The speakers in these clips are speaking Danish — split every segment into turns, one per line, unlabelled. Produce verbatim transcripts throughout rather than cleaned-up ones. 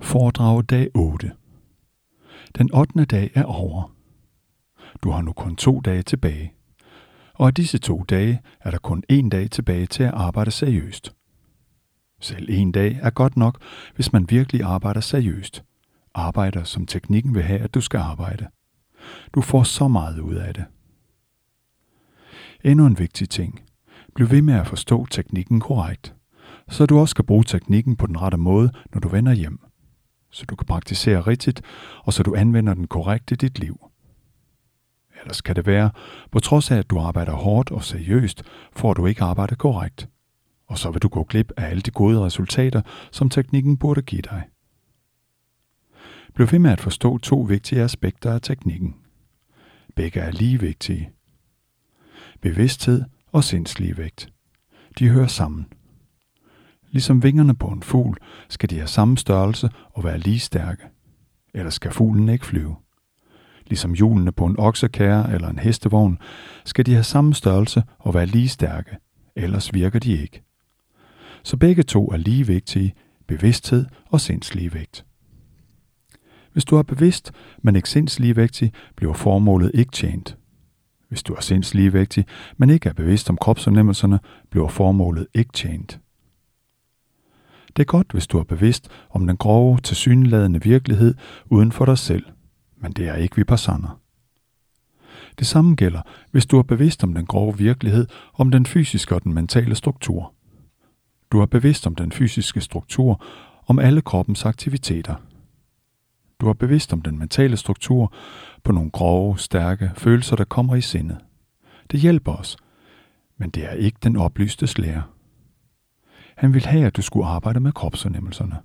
Foredrag dag otte. Den ottende dag er over. Du har nu kun to dage tilbage. Og af disse to dage er der kun én dag tilbage til at arbejde seriøst. Selv en dag er godt nok, hvis man virkelig arbejder seriøst. Arbejder, som teknikken vil have, at du skal arbejde. Du får så meget ud af det. Endnu en vigtig ting. Bliv ved med at forstå teknikken korrekt, så du også skal bruge teknikken på den rette måde, når du vender hjem. Så du kan praktisere rigtigt, og så du anvender den korrekt i dit liv. Ellers kan det være, på trods af at du arbejder hårdt og seriøst, får du ikke arbejdet korrekt. Og så vil du gå glip af alle de gode resultater, som teknikken burde give dig. Bliv ved med at forstå to vigtige aspekter af teknikken. Begge er lige vigtige. Bevidsthed og sindsligevægt. De hører sammen. Ligesom vingerne på en fugl skal de have samme størrelse og være lige stærke. Ellers skal fuglen ikke flyve. Ligesom hjulene på en oksekærre eller en hestevogn skal de have samme størrelse og være lige stærke. Ellers virker de ikke. Så begge to er lige vigtige, bevidsthed og sindsligevægt. Hvis du er bevidst, men ikke sindsligevægtig, bliver formålet ikke tjent. Hvis du er sindsligevægtig, men ikke er bevidst om kropsfornemmelserne, bliver formålet ikke tjent. Det er godt, hvis du er bevidst om den grove, tilsyneladende virkelighed uden for dig selv, men det er ikke vipassana. Det samme gælder, hvis du er bevidst om den grove virkelighed, om den fysiske og den mentale struktur. Du er bevidst om den fysiske struktur, om alle kroppens aktiviteter. Du er bevidst om den mentale struktur på nogle grove, stærke følelser, der kommer i sindet. Det hjælper os, men det er ikke den oplystes lære. Han ville have, at du skulle arbejde med kropsfornemmelserne.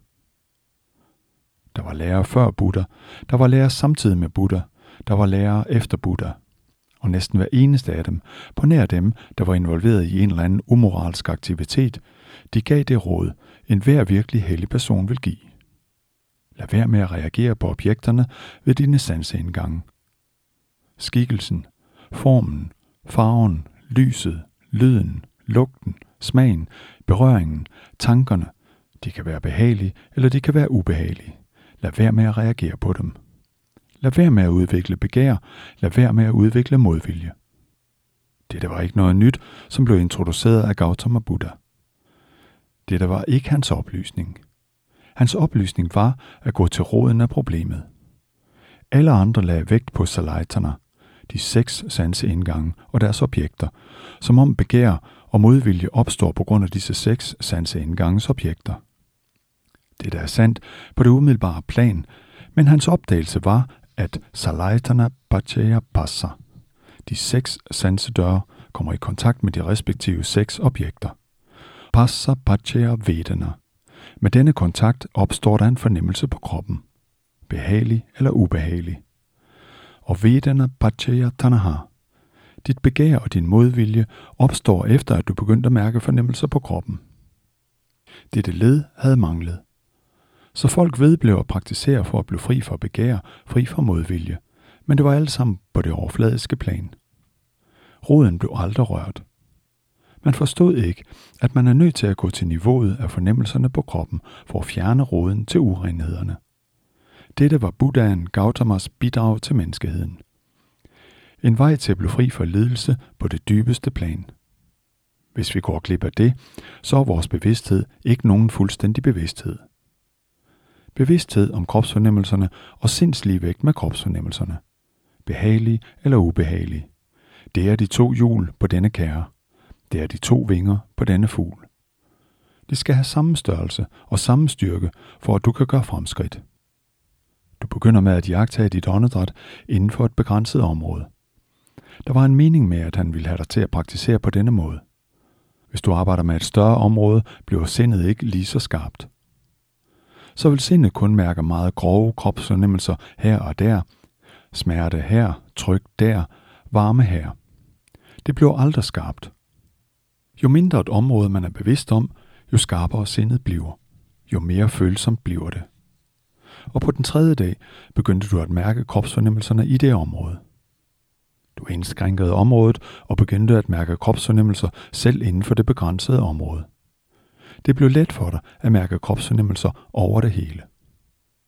Der var lærere før Buddha, der var lærere samtidig med Buddha, der var lærere efter Buddha. Og næsten hver eneste af dem, på nær dem, der var involveret i en eller anden umoralsk aktivitet, de gav det råd, en hver virkelig hellig person vil give. Lad være med at reagere på objekterne ved dine sanseindgange. Skikkelsen, formen, farven, lyset, lyden, lugten, smagen, berøringen, tankerne, de kan være behagelige eller de kan være ubehagelige. Lad være med at reagere på dem. Lad være med at udvikle begær, lad være med at udvikle modvilje. Dette var ikke noget nyt, som blev introduceret af Gautama Buddha. Dette var ikke hans oplysning. Hans oplysning var at gå til roden af problemet. Alle andre lagde vægt på salaytana, de seks sanseindgange og deres objekter, som om begær og modvilje opstår på grund af disse seks sanseindganges objekter. Det er sandt på det umiddelbare plan, men hans opdagelse var, at salaytana paccaya passa, de seks sansedøre, kommer i kontakt med de respektive seks objekter. Passa paccaya vedana. Med denne kontakt opstår der en fornemmelse på kroppen. Behagelig eller ubehagelig. Og vedana paccaya tanaha. Dit begær og din modvilje opstår efter, at du begyndte at mærke fornemmelser på kroppen. Dette led havde manglet. Så folk vedblev at praktisere for at blive fri for begær, fri for modvilje, men det var alle sammen på det overfladiske plan. Roden blev aldrig rørt. Man forstod ikke, at man er nødt til at gå til niveauet af fornemmelserne på kroppen for at fjerne roden til urenhederne. Dette var Buddhaen Gautamas bidrag til menneskeheden. En vej til at blive fri for lidelse på det dybeste plan. Hvis vi går glip af det, så er vores bevidsthed ikke nogen fuldstændig bevidsthed. Bevidsthed om kropsfornemmelserne og sindsligevægt med kropsfornemmelserne. Behagelige eller ubehagelige. Det er de to hjul på denne kærre. Det er de to vinger på denne fugl. De skal have samme størrelse og samme styrke, for at du kan gøre fremskridt. Du begynder med at iagttage dit åndedræt inden for et begrænset område. Der var en mening med, at han ville have dig til at praktisere på denne måde. Hvis du arbejder med et større område, bliver sindet ikke lige så skarpt. Så vil sindet kun mærke meget grove kropsfornemmelser her og der, smerte her, tryk der, varme her. Det bliver aldrig skarpt. Jo mindre et område man er bevidst om, jo skarpere sindet bliver. Jo mere følsomt bliver det. Og på den tredje dag begyndte du at mærke kropsfornemmelserne i det område. Du indskrænkede området og begyndte at mærke kropsfornemmelser selv inden for det begrænsede område. Det blev let for dig at mærke kropsfornemmelser over det hele.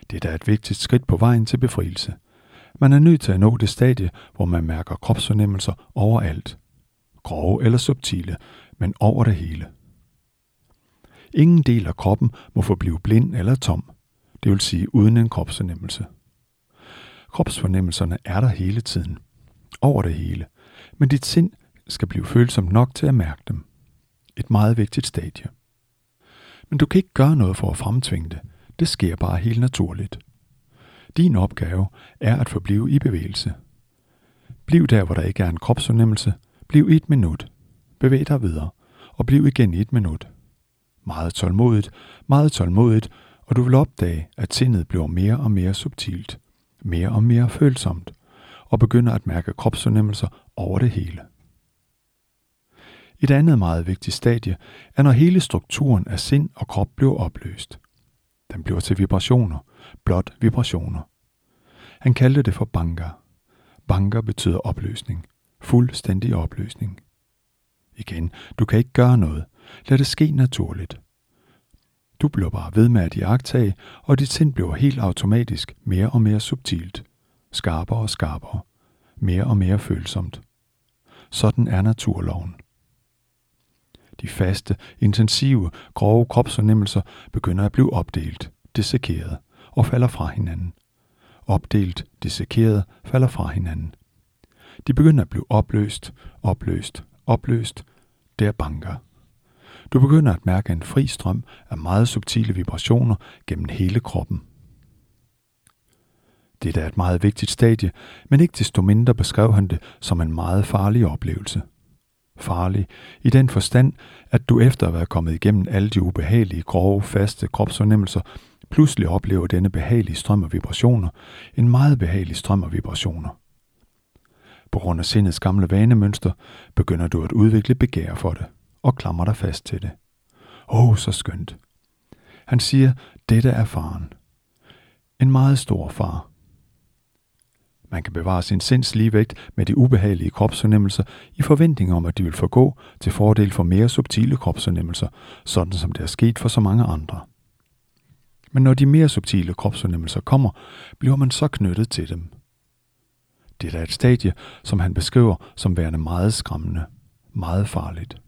Det er da et vigtigt skridt på vejen til befrielse. Man er nødt til at nå det stadie, hvor man mærker kropsfornemmelser overalt. Grove eller subtile, men over det hele. Ingen del af kroppen må forblive blind eller tom, det vil sige uden en kropsfornemmelse. Kropsfornemmelserne er der hele tiden, over det hele, men dit sind skal blive følsomt nok til at mærke dem. Et meget vigtigt stadie. Men du kan ikke gøre noget for at fremtvinge det. Det sker bare helt naturligt. Din opgave er at forblive i bevægelse. Bliv der, hvor der ikke er en kropsfornemmelse. Bliv i et minut. Bevæg dig videre. Og bliv igen i et minut. Meget tålmodigt, meget tålmodigt, og du vil opdage, at sindet bliver mere og mere subtilt, mere og mere følsomt, og begynder at mærke kropsfornemmelser over det hele. Et andet meget vigtigt stadie er, når hele strukturen af sind og krop bliver opløst. Den bliver til vibrationer, blot vibrationer. Han kaldte det for banga. Banga betyder opløsning. Fuldstændig opløsning. Igen, du kan ikke gøre noget. Lad det ske naturligt. Du bliver bare ved med at iagttage, og dit sind bliver helt automatisk mere og mere subtilt. Skarpere og skarpere. Mere og mere følsomt. Sådan er naturloven. De faste, intensive, grove kropsfornemmelser begynder at blive opdelt, dissekeret og falder fra hinanden. Opdelt, dissekeret, falder fra hinanden. De begynder at blive opløst, opløst, opløst. Det er banga. Du begynder at mærke en fri strøm af meget subtile vibrationer gennem hele kroppen. Det er et meget vigtigt stadie, men ikke desto mindre beskrev han det som en meget farlig oplevelse. Farlig i den forstand, at du efter at være kommet igennem alle de ubehagelige, grove, faste kropsfornemmelser, pludselig oplever denne behagelige strøm af vibrationer, en meget behagelig strøm af vibrationer. På grund af sindets gamle vanemønster begynder du at udvikle begær for det, og klamrer dig fast til det. Åh, så skønt. Han siger, dette er faren. En meget stor far. Man kan bevare sin sinds ligevægt med de ubehagelige kropsfornemmelser i forventning om, at de vil forgå til fordel for mere subtile kropsfornemmelser, sådan som det er sket for så mange andre. Men når de mere subtile kropsfornemmelser kommer, bliver man så knyttet til dem. Det er et stadie, som han beskriver som værende meget skræmmende, meget farligt.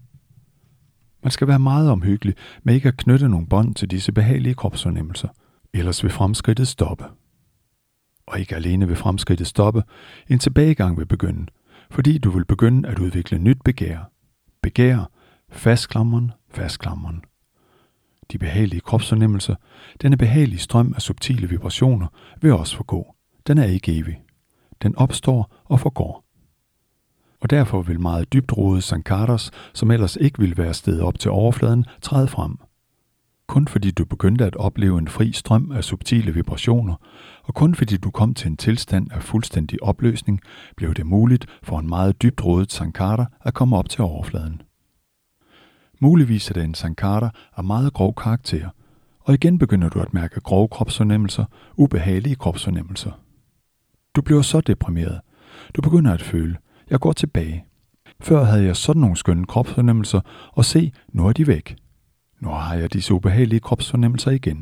Man skal være meget omhyggelig med ikke at knytte nogle bånd til disse behagelige kropsfornemmelser, ellers vil fremskridtet stoppe. Og ikke alene vil fremskridtet stoppe, en tilbagegang vil begynde, fordi du vil begynde at udvikle nyt begær. Begær, fastklammeren, fastklammeren. De behagelige kropsfornemmelser, denne behagelige strøm af subtile vibrationer, vil også forgå. Den er ikke evig. Den opstår og forgår. Og derfor vil meget dybtrodede sankaras, som ellers ikke ville være steget op til overfladen, træde frem. Kun fordi du begyndte at opleve en fri strøm af subtile vibrationer, og kun fordi du kom til en tilstand af fuldstændig opløsning, blev det muligt for en meget dybtrodet sankara at komme op til overfladen. Muligvis er det en sankara af meget grov karakter, og igen begynder du at mærke grove kropsfornemmelser, ubehagelige kropsfornemmelser. Du bliver så deprimeret. Du begynder at føle, jeg går tilbage. Før havde jeg sådan nogle skønne kropsfornemmelser, og se, nu er de væk. Nu har jeg disse ubehagelige kropsfornemmelser igen.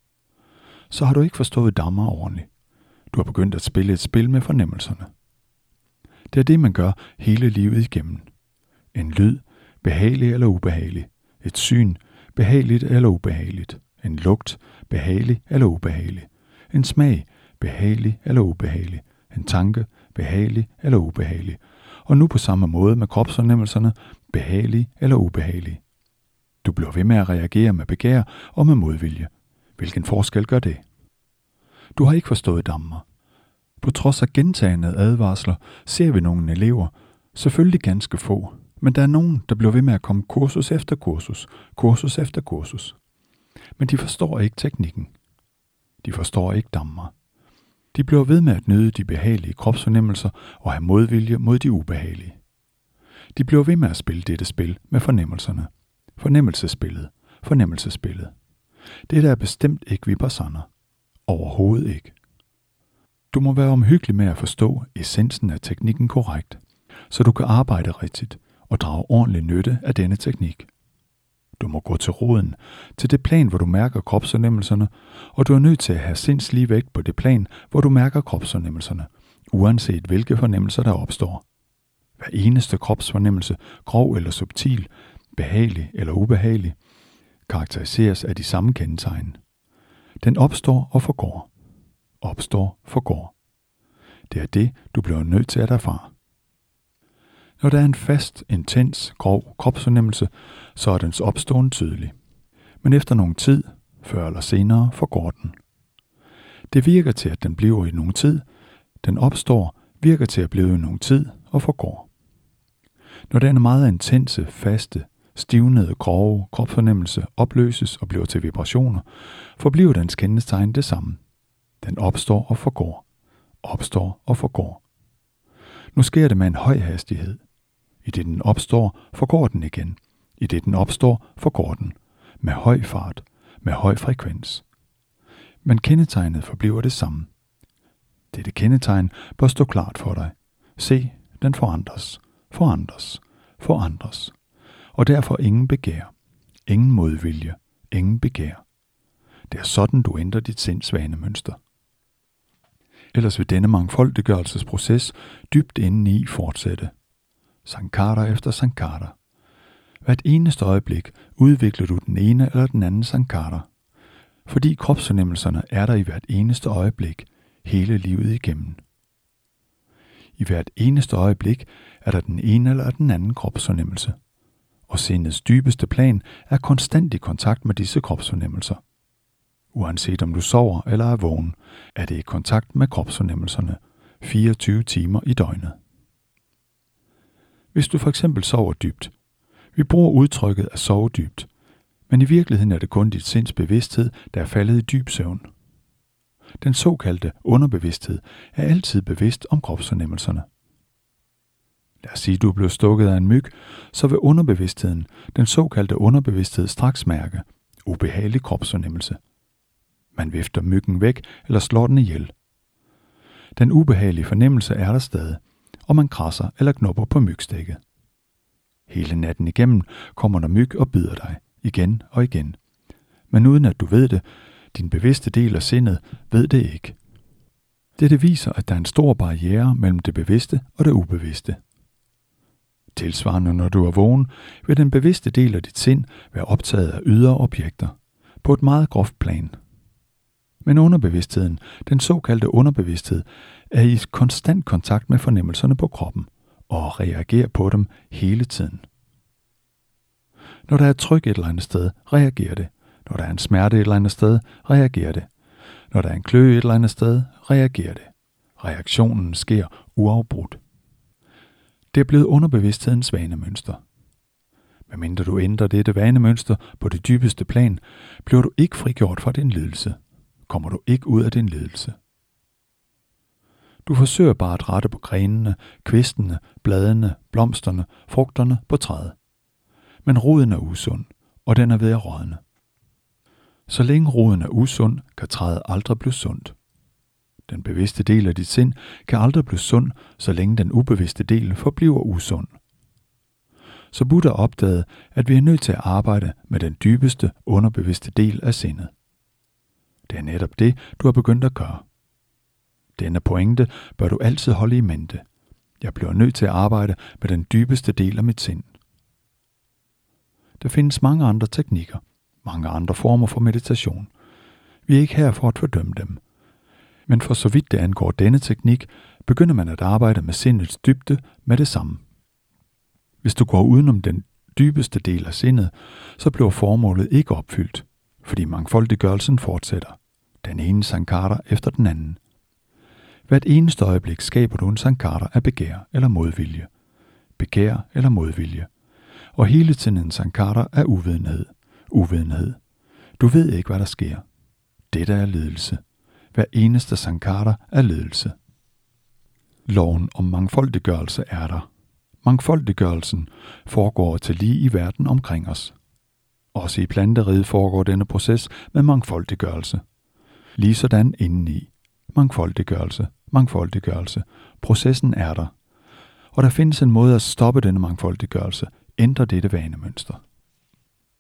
Så har du ikke forstået Dhamma ordentligt. Du har begyndt at spille et spil med fornemmelserne. Det er det, man gør hele livet igennem. En lyd, behagelig eller ubehagelig. Et syn, behageligt eller ubehageligt. En lugt, behagelig eller ubehagelig. En smag, behagelig eller ubehagelig. En tanke, behagelig eller ubehagelig. Og nu på samme måde med kropsfornemmelserne, behagelig eller ubehagelig. Du bliver ved med at reagere med begær og med modvilje. Hvilken forskel gør det? Du har ikke forstået Dhamma. På trods af gentagende advarsler ser vi nogle elever, selvfølgelig ganske få, men der er nogen, der bliver ved med at komme kursus efter kursus, kursus efter kursus. Men de forstår ikke teknikken. De forstår ikke Dhamma. De bliver ved med at nyde de behagelige kropsfornemmelser og have modvilje mod de ubehagelige. De bliver ved med at spille dette spil med fornemmelserne. Fornemmelsespillet, fornemmelsespillet. Det der er bestemt ikke vipassana. Overhovedet ikke. Du må være omhyggelig med at forstå essensen af teknikken korrekt, så du kan arbejde rigtigt og drage ordentlig nytte af denne teknik. Du må gå til roden, til det plan, hvor du mærker kropsfornemmelserne, og du er nødt til at have sindslig vægt på det plan, hvor du mærker kropsfornemmelserne, uanset hvilke fornemmelser der opstår. Hver eneste kropsfornemmelse, grov eller subtil, behagelig eller ubehagelig, karakteriseres af de samme kendetegn. Den opstår og forgår. Opstår, forgår. Det er det, du bliver nødt til at erfare. Når der er en fast, intens, grov kropsfornemmelse, så er dens opståen tydelig. Men efter nogen tid, før eller senere, forgår den. Det virker til, at den bliver i nogen tid. Den opstår, virker til at blive i nogen tid og forgår. Når den meget intense, faste, stivnede, grove kropsfornemmelse opløses og bliver til vibrationer, forbliver dens kendetegn det samme. Den opstår og forgår. Opstår og forgår. Nu sker det med en høj hastighed. I det den opstår, forgår den igen. I det den opstår, forgår den. Med høj fart. Med høj frekvens. Men kendetegnet forbliver det samme. Dette kendetegn bør stå klart for dig. Se, den forandres. Forandres. Forandres. Og derfor ingen begær. Ingen modvilje. Ingen begær. Det er sådan, du ændrer dit sinds vanemønster. Ellers vil denne mangfoldiggørelsesproces dybt indeni fortsætte. Sankara efter sankara. Hvert eneste øjeblik udvikler du den ene eller den anden sankara. Fordi kropsfornemmelserne er der i hvert eneste øjeblik, hele livet igennem. I hvert eneste øjeblik er der den ene eller den anden kropsfornemmelse. Og sindets dybeste plan er konstant i kontakt med disse kropsfornemmelser. Uanset om du sover eller er vågen, er det i kontakt med kropsfornemmelserne fireogtyve timer i døgnet. Hvis du for eksempel sover dybt. Vi bruger udtrykket at sove dybt, men i virkeligheden er det kun dit sinds bevidsthed, der er faldet i dyb søvn. Den såkaldte underbevidsthed er altid bevidst om kropsfornemmelserne. Lad os sige, at du er blevet stukket af en myg, så vil underbevidstheden, den såkaldte underbevidsthed, straks mærke ubehagelig kropsfornemmelse. Man vifter myggen væk eller slår den ihjel. Den ubehagelige fornemmelse er der stadig, og man krasser eller knupper på mygstikket. Hele natten igennem kommer der myg og bider dig, igen og igen. Men uden at du ved det, din bevidste del af sindet ved det ikke. Dette viser, at der er en stor barriere mellem det bevidste og det ubevidste. Tilsvarende, når du er vågen, vil den bevidste del af dit sind være optaget af ydre objekter, på et meget groft plan. Men underbevidstheden, den såkaldte underbevidsthed, er i konstant kontakt med fornemmelserne på kroppen og reagerer på dem hele tiden. Når der er tryk et eller andet sted, reagerer det. Når der er en smerte et eller andet sted, reagerer det. Når der er en kløe et eller andet sted, reagerer det. Reaktionen sker uafbrudt. Det er blevet underbevidsthedens vanemønster. Medmindre du ændrer dette vanemønster på det dybeste plan, bliver du ikke frigjort fra din lidelse. Kommer du ikke ud af din lidelse. Du forsøger bare at rette på grenene, kvistene, bladene, blomsterne, frugterne på træet. Men roden er usund, og den er ved at rådne. Så længe roden er usund, kan træet aldrig blive sundt. Den bevidste del af dit sind kan aldrig blive sund, så længe den ubevidste del forbliver usund. Så Buddha opdagede, at vi er nødt til at arbejde med den dybeste, underbevidste del af sindet. Det er netop det, du har begyndt at gøre. Denne pointe bør du altid holde i mente. Jeg bliver nødt til at arbejde med den dybeste del af mit sind. Der findes mange andre teknikker, mange andre former for meditation. Vi er ikke her for at fordømme dem. Men for så vidt det angår denne teknik, begynder man at arbejde med sindets dybde med det samme. Hvis du går udenom den dybeste del af sindet, så bliver formålet ikke opfyldt, fordi mangfoldiggørelsen fortsætter. Den ene sankara efter den anden. Hvert eneste øjeblik skaber du en sankara af begær eller modvilje. Begær eller modvilje. Og hele tiden en sankara af uvidenhed. Uvidenhed. Du ved ikke, hvad der sker. Dette er lidelse. Hver eneste sankara er lidelse. Loven om mangfoldiggørelse er der. Mangfoldiggørelsen foregår til lige i verden omkring os. Også i planteriget foregår denne proces med mangfoldiggørelse. Lige sådan indeni. Mangfoldiggørelse, mangfoldiggørelse. Processen er der. Og der findes en måde at stoppe denne mangfoldiggørelse, ændre dette vanemønster.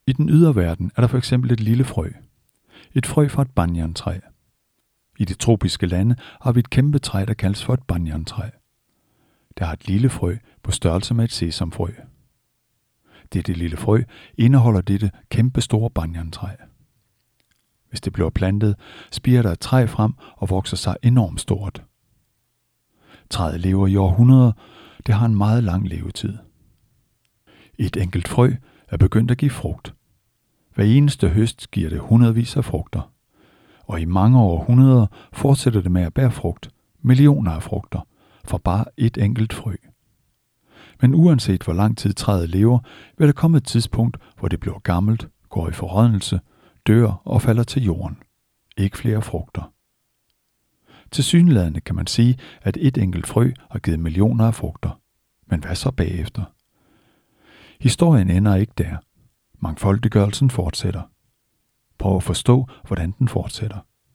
I den ydre verden er der for eksempel et lille frø. Et frø fra et banjantræ. I de tropiske lande har vi et kæmpe træ, der kaldes for et banjantræ. Der har et lille frø på størrelse med et sesamfrø. Dette lille frø indeholder dette kæmpe store banjantræ. Hvis det bliver plantet, spirer der et træ frem og vokser sig enormt stort. Træet lever i århundreder. Det har en meget lang levetid. Et enkelt frø er begyndt at give frugt. Hver eneste høst giver det hundredvis af frugter. Og i mange århundreder fortsætter det med at bære frugt, millioner af frugter, fra bare et enkelt frø. Men uanset hvor lang tid træet lever, vil der komme et tidspunkt, hvor det bliver gammelt, går i forrådnelse, dør og falder til jorden. Ikke flere frugter. Tilsyneladende kan man sige, at et enkelt frø har givet millioner af frugter. Men hvad så bagefter? Historien ender ikke der. Mangfoldiggørelsen fortsætter. Prøv at forstå, hvordan den fortsætter.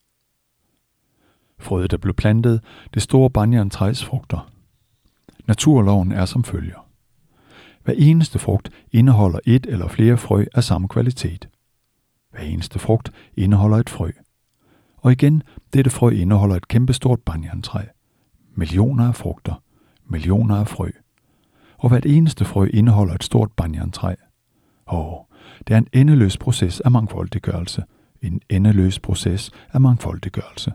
Frøet, der blev plantet, det store banjantræs frugter. Naturloven er som følger. Hver eneste frugt indeholder et eller flere frø af samme kvalitet. Hver eneste frugt indeholder et frø. Og igen, dette frø indeholder et kæmpestort banjantræ. Millioner af frugter. Millioner af frø. Og hvert eneste frø indeholder et stort banjantræ. Åh, det er en endeløs proces af mangfoldiggørelse. En endeløs proces af mangfoldiggørelse.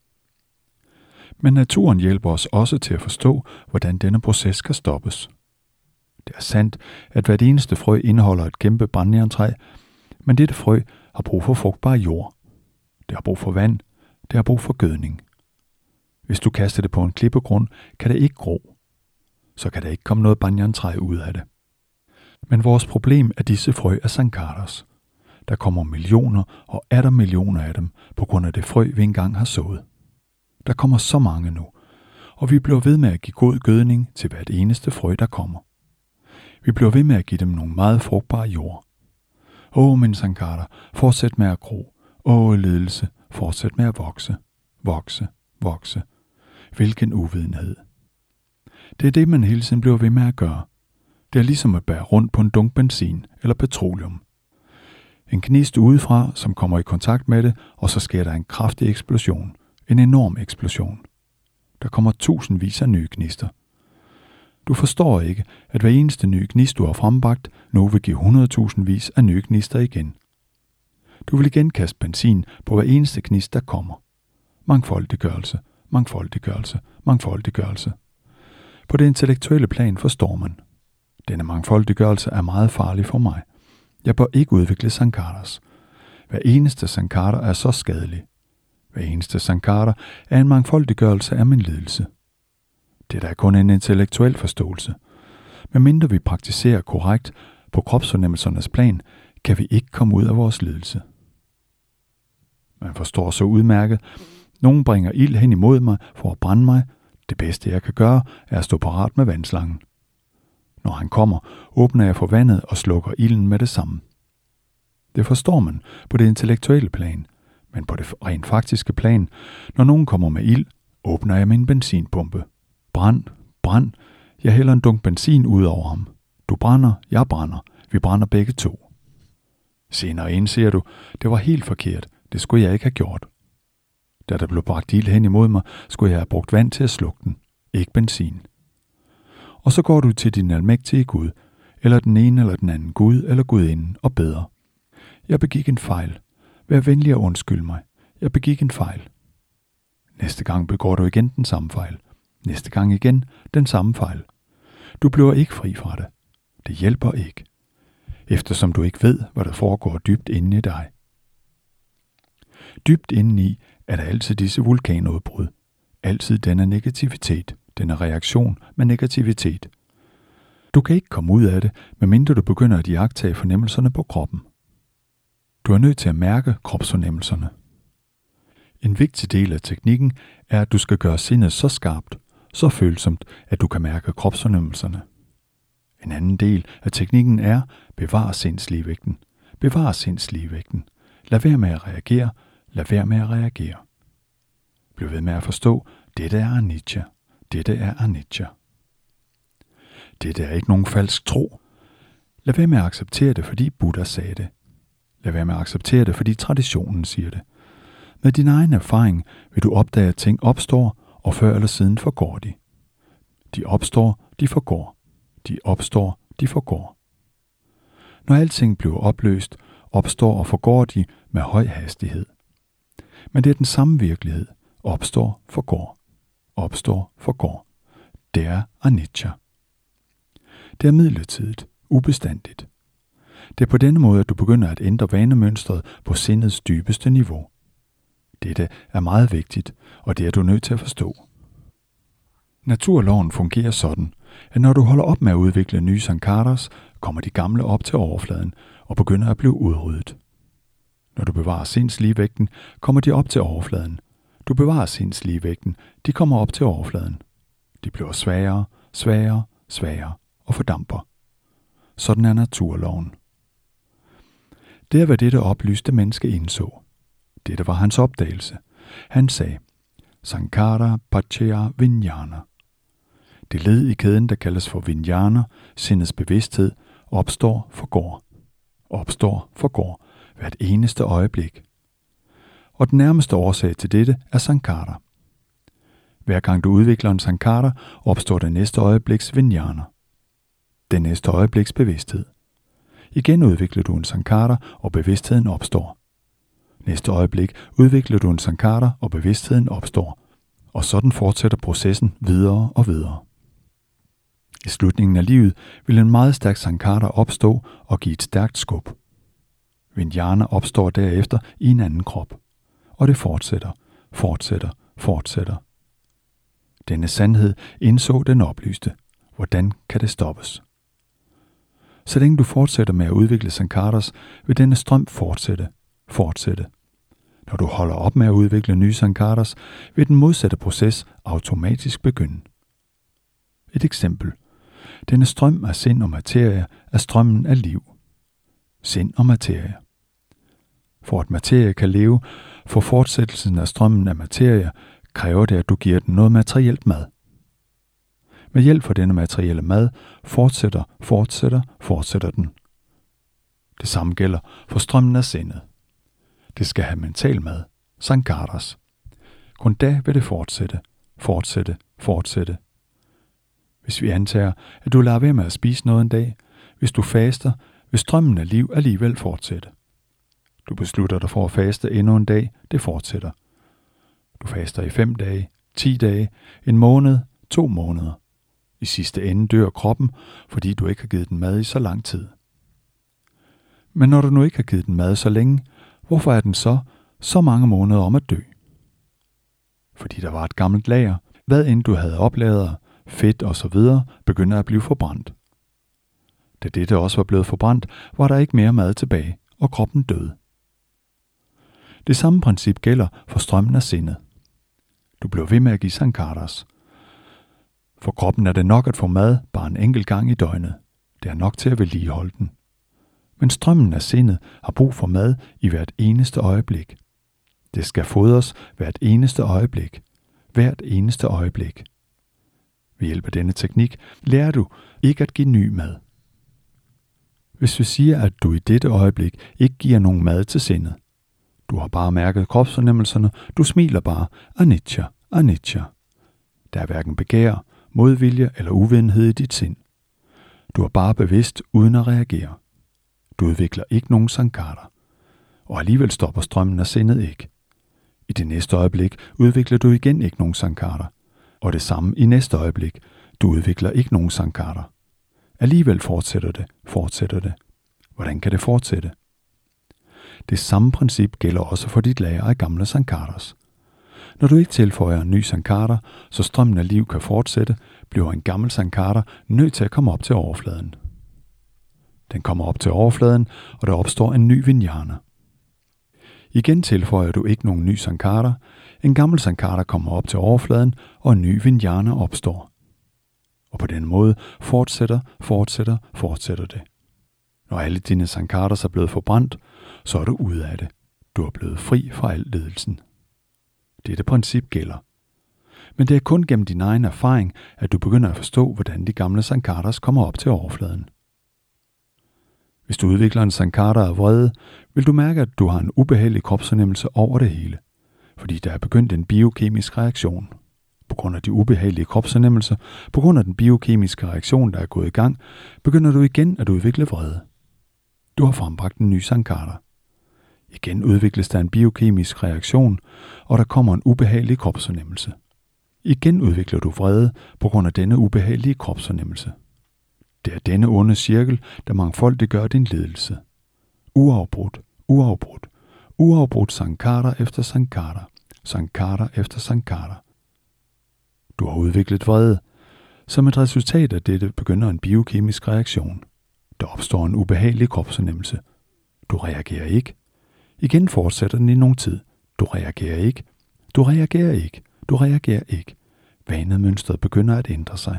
Men naturen hjælper os også til at forstå, hvordan denne proces kan stoppes. Det er sandt, at hvert eneste frø indeholder et kæmpe banjantræ, men dette frø har brug for frugtbar jord. Det har brug for vand. Det har brug for gødning. Hvis du kaster det på en klippegrund, kan det ikke gro. Så kan der ikke komme noget banjantræ ud af det. Men vores problem er disse frø af sankharas. Der kommer millioner og atter millioner af dem, på grund af det frø, vi engang har sået. Der kommer så mange nu, og vi bliver ved med at give god gødning til hvert eneste frø, der kommer. Vi bliver ved med at give dem nogle meget frugtbare jord. Åh, min sankhara, fortsæt med at gro. Åh, lidelse, fortsæt med at vokse, vokse, vokse. Hvilken uvidenhed. Det er det, man hele tiden bliver ved med at gøre. Det er ligesom at bære rundt på en dunk benzin eller petroleum. En gnist udefra, som kommer i kontakt med det, og så sker der en kraftig eksplosion. En enorm eksplosion. Der kommer tusindvis af nye gnister. Du forstår ikke, at hver eneste nye gnist, du har frembragt, nu vil give hundredtusindvis af nye gnister igen. Du vil igen kaste benzin på hver eneste gnist, der kommer. Mangfoldiggørelse, mangfoldiggørelse, mangfoldiggørelse. På det intellektuelle plan forstår man. Denne mangfoldiggørelse er meget farlig for mig. Jeg bør ikke udvikle sankharas. Hver eneste sankhara er så skadelig. Hver eneste sankhara er en mangfoldiggørelse af min lidelse. Det er kun en intellektuel forståelse. Men mindre vi praktiserer korrekt på kropsfornemmelsernes plan, kan vi ikke komme ud af vores lidelse. Man forstår så udmærket. Nogen bringer ild hen imod mig for at brænde mig. Det bedste jeg kan gøre, er at stå parat med vandslangen. Når han kommer, åbner jeg for vandet og slukker ilden med det samme. Det forstår man på det intellektuelle plan, men på det rent faktiske plan, når nogen kommer med ild, åbner jeg min benzinpumpe. Brænd, brænd, jeg hælder en dunk benzin ud over ham. Du brænder, jeg brænder, vi brænder begge to. Senere indser du, det var helt forkert, det skulle jeg ikke have gjort. Da der blev bragt ild hen imod mig, skulle jeg have brugt vand til at slukke den, ikke benzin. Og så går du til din almægtige Gud, eller den ene eller den anden Gud eller Gudinde, og beder. Jeg begik en fejl. Vær venlig og undskyld mig. Jeg begik en fejl. Næste gang begår du igen den samme fejl. Næste gang igen den samme fejl. Du bliver ikke fri fra det. Det hjælper ikke. Eftersom du ikke ved, hvad der foregår dybt inde i dig. Dybt indeni er der altid disse vulkanudbrud. Altid denne negativitet, denne reaktion med negativitet. Du kan ikke komme ud af det, medmindre du begynder at iagttage fornemmelserne på kroppen. Du er nødt til at mærke kropsfornemmelserne. En vigtig del af teknikken er, at du skal gøre sindet så skarpt, så følsomt, at du kan mærke kropsfornemmelserne. En anden del af teknikken er, bevar sindsligevægten. Bevar sindsligevægten. Lad være med at reagere. Lad være med at reagere. Bliv ved med at forstå, dette er anicca. Dette er anicca. Dette er ikke nogen falsk tro. Lad være med at acceptere det, fordi Buddha sagde det. Lad være med at acceptere det, fordi traditionen siger det. Med din egen erfaring vil du opdage, at ting opstår, og før eller siden forgår de. De opstår, de forgår. De opstår, de forgår. Når alting bliver opløst, opstår og forgår de med høj hastighed. Men det er den samme virkelighed. Opstår, forgår. Opstår, forgår. Det er anicca. Det er midlertidigt, ubestandigt. Det er på denne måde, at du begynder at ændre vanemønstret på sindets dybeste niveau. Dette er meget vigtigt, og det er du nødt til at forstå. Naturloven fungerer sådan, at når du holder op med at udvikle nye sankharas, kommer de gamle op til overfladen og begynder at blive udryddet. Når du bevarer sindsligevægten, kommer de op til overfladen. Du bevarer sindsligevægten, de kommer op til overfladen. De bliver svagere, svagere, svagere og fordamper. Sådan er naturloven. Det er, hvad dette oplyste menneske indså. Dette var hans opdagelse. Han sagde, Sankhara Paccaya Vijnana. Det led i kæden, der kaldes for Vijnana, sindets bevidsthed, opstår, forgår. Opstår, forgår, hvert eneste øjeblik. Og den nærmeste årsag til dette er Sankhara. Hver gang du udvikler en Sankhara, opstår det næste øjebliks Vijnana. Det næste øjebliks bevidsthed. Igen udvikler du en Sankhara, og bevidstheden opstår. Næste øjeblik udvikler du en Sankhara, og bevidstheden opstår. Og sådan fortsætter processen videre og videre. I slutningen af livet vil en meget stærk Sankhara opstå og give et stærkt skub. Vijnana opstår derefter i en anden krop. Og det fortsætter, fortsætter, fortsætter. Denne sandhed indså den oplyste. Hvordan kan det stoppes? Så længe du fortsætter med at udvikle sankharas, vil denne strøm fortsætte, fortsætte. Når du holder op med at udvikle nye sankharas, vil den modsatte proces automatisk begynde. Et eksempel. Denne strøm af sind og materie er strømmen af liv. Sind og materie. For at materie kan leve, for fortsættelsen af strømmen af materie, kræver det, at du giver den noget materielt mad. Med hjælp fra denne materielle mad fortsætter, fortsætter, fortsætter den. Det samme gælder for strømmen af sindet. Det skal have mental mad, sankharas. Kun da vil det fortsætte, fortsætte, fortsætte. Hvis vi antager, at du lader være med at spise noget en dag, hvis du faster, vil strømmen af liv alligevel fortsætte. Du beslutter dig for at faste endnu en dag, det fortsætter. Du faster i fem dage, ti dage, en måned, to måneder. I sidste ende dør kroppen, fordi du ikke har givet den mad i så lang tid. Men når du nu ikke har givet den mad så længe, hvorfor er den så så mange måneder om at dø? Fordi der var et gammelt lager, hvad end du havde oplaget, fedt og så videre, begynder at blive forbrændt. Da dette også var blevet forbrændt, var der ikke mere mad tilbage, og kroppen døde. Det samme princip gælder for strømmen af sindet. Du bliver ved med at give sankharas. For kroppen er det nok at få mad bare en enkelt gang i døgnet. Det er nok til at vedligeholde den. Men strømmen af sindet har brug for mad i hvert eneste øjeblik. Det skal fodres hvert eneste øjeblik. Hvert eneste øjeblik. Ved hjælp af denne teknik lærer du ikke at give ny mad. Hvis vi siger, at du i dette øjeblik ikke giver nogen mad til sindet. Du har bare mærket kropsfornemmelserne, du smiler bare, anicca, anicca. Der er hverken begær, modvilje eller uvenhed i dit sind. Du er bare bevidst uden at reagere. Du udvikler ikke nogen sankhara. Og alligevel stopper strømmen af sindet ikke. I det næste øjeblik udvikler du igen ikke nogen sankhara. Og det samme i næste øjeblik. Du udvikler ikke nogen sankhara. Alligevel fortsætter det, fortsætter det. Hvordan kan det fortsætte? Det samme princip gælder også for dit lager af gamle sankharas. Når du ikke tilføjer en ny sankhara, så strømmen af liv kan fortsætte, bliver en gammel sankhara nødt til at komme op til overfladen. Den kommer op til overfladen, og der opstår en ny vijnana. Igen tilføjer du ikke nogen ny sankhara. En gammel sankhara kommer op til overfladen, og en ny vijnana opstår. Og på den måde fortsætter, fortsætter, fortsætter det. Når alle dine sankharas er blevet forbrændt, så er du ude af det. Du er blevet fri fra al ledelsen. Dette princip gælder. Men det er kun gennem din egen erfaring, at du begynder at forstå, hvordan de gamle sankharas kommer op til overfladen. Hvis du udvikler en sankara af vrede, vil du mærke, at du har en ubehagelig kropsfornemmelse over det hele, fordi der er begyndt en biokemisk reaktion. På grund af de ubehagelige kropsfornemmelser, på grund af den biokemiske reaktion, der er gået i gang, begynder du igen at udvikle vrede. Du har frembragt en ny sankara. Igen udvikles der en biokemisk reaktion, og der kommer en ubehagelig kropsfornemmelse. Igen udvikler du vrede på grund af denne ubehagelige kropsfornemmelse. Det er denne onde cirkel, der mangfoldiggør din lidelse. Uafbrudt, uafbrudt, uafbrudt sankara efter sankara, sankara efter sankara. Du har udviklet vrede. Som et resultat af dette begynder en biokemisk reaktion. Der opstår en ubehagelig kropsfornemmelse. Du reagerer ikke. Igen fortsætter den i nogen tid. Du reagerer ikke. Du reagerer ikke. Du reagerer ikke. Vanemønstret begynder at ændre sig.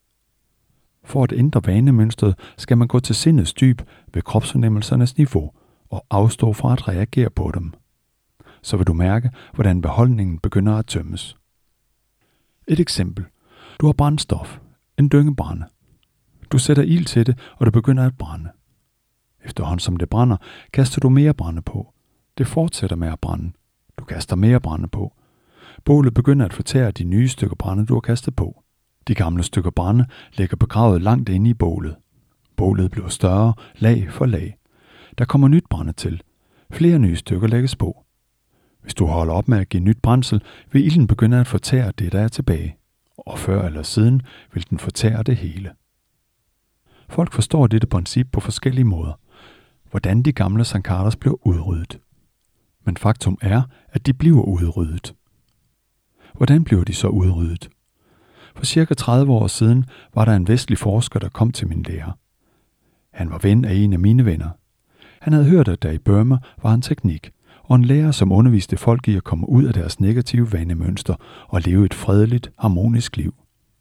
For at ændre vanemønstret skal man gå til sindets dyb ved kropsfornemmelsernes niveau og afstå fra at reagere på dem. Så vil du mærke, hvordan beholdningen begynder at tømmes. Et eksempel. Du har brændstof. En dyngebrænde. Du sætter ild til det, og det begynder at brænde. Efterhånden som det brænder, kaster du mere brænde på. Det fortsætter med at brænde. Du kaster mere brænde på. Bålet begynder at fortære de nye stykker brænde, du har kastet på. De gamle stykker brænde ligger begravet langt inde i bålet. Bålet bliver større, lag for lag. Der kommer nyt brænde til. Flere nye stykker lægges på. Hvis du holder op med at give nyt brændsel, vil ilden begynde at fortære det, der er tilbage. Og før eller siden vil den fortære det hele. Folk forstår dette princip på forskellige måder. Hvordan de gamle sankaras bliver udryddet. Men faktum er, at de bliver udryddet. Hvordan bliver de så udryddet? For cirka tredive år siden var der en vestlig forsker, der kom til min lærer. Han var ven af en af mine venner. Han havde hørt, at der i Burma var en teknik, og en lærer, som underviste folk i at komme ud af deres negative vanemønster og leve et fredeligt, harmonisk liv.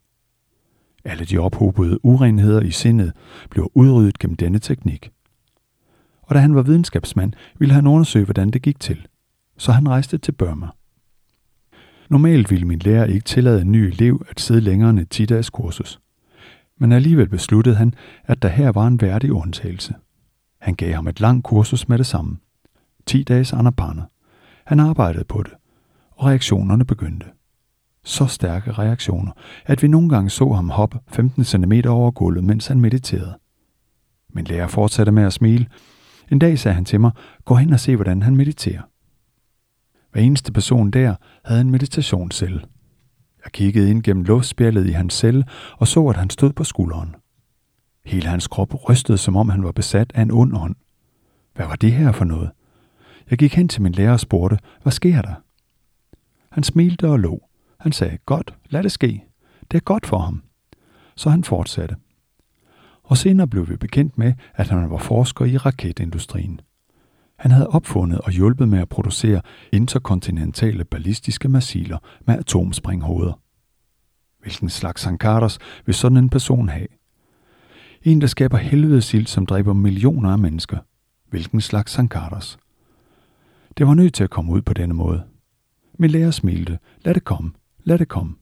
Alle de ophobede urenheder i sindet blev udryddet gennem denne teknik. Og da han var videnskabsmand, ville han undersøge, hvordan det gik til. Så han rejste til Burma. Normalt ville min lærer ikke tillade en ny elev at sidde længere end et ti-dages kursus. Men alligevel besluttede han, at der her var en værdig undtagelse. Han gav ham et langt kursus med det samme. ti dages anapana. Han arbejdede på det, og reaktionerne begyndte. Så stærke reaktioner, at vi nogle gange så ham hoppe femten centimeter over gulvet, mens han mediterede. Min lærer fortsatte med at smile. En dag sagde han til mig, gå hen og se, hvordan han mediterer. Hver eneste person der havde en meditationscelle. Jeg kiggede ind gennem luftspjældet i hans celle og så, at han stod på skulderen. Hele hans krop rystede, som om han var besat af en ond ånd. Hvad var det her for noget? Jeg gik hen til min lærer og spurgte, hvad sker der? Han smilte og lå. Han sagde, godt, lad det ske. Det er godt for ham. Så han fortsatte. Og senere blev vi bekendt med, at han var forsker i raketindustrien. Han havde opfundet og hjulpet med at producere interkontinentale ballistiske missiler med atomsprænghoveder. Hvilken slags sankaras vil sådan en person have? En, der skaber helvedesild, som dræber millioner af mennesker. Hvilken slags sankaras? Det var nødt til at komme ud på denne måde. Min lærer smilte. Lad det komme. Lad det komme.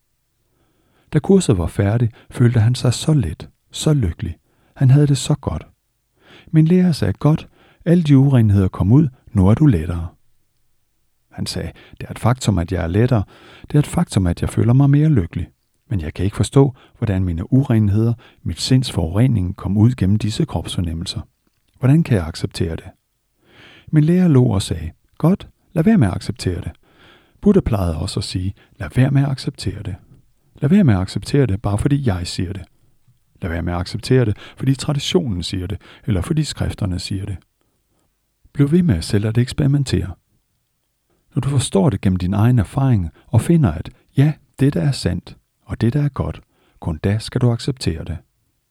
Da kurset var færdig, følte han sig så let, så lykkelig. Han havde det så godt. Min lærer sagde, godt, alle de urenheder kom ud, nu er du lettere. Han sagde, det er et faktum, at jeg er lettere. Det er et faktum, at jeg føler mig mere lykkelig. Men jeg kan ikke forstå, hvordan mine urenheder, mit sinds forurening, kom ud gennem disse kropsfornemmelser. Hvordan kan jeg acceptere det? Min lærer lå og sagde, godt, lad være med at acceptere det. Buddha plejede også at sige, lad være med at acceptere det. Lad være med at acceptere det, bare fordi jeg siger det. Lad være med at acceptere det, fordi traditionen siger det, eller fordi skrifterne siger det. Bliv ved med selv at eksperimentere. Når du forstår det gennem din egen erfaring og finder, at ja, det der er sandt, og det der er godt, kun da skal du acceptere det.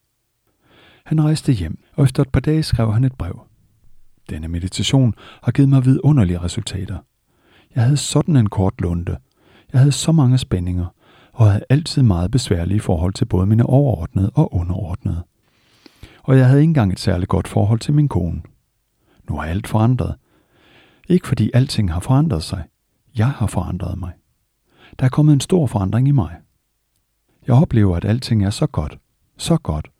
Han rejste hjem, og efter et par dage skrev han et brev. Denne meditation har givet mig vidunderlige resultater. Jeg havde sådan en kort lunte. Jeg havde så mange spændinger, og havde altid meget besværlige forhold til både mine overordnede og underordnede. Og jeg havde ikke engang et særligt godt forhold til min kone. Nu er alt forandret. Ikke fordi alting har forandret sig. Jeg har forandret mig. Der er kommet en stor forandring i mig. Jeg oplever, at alting er så godt, så godt,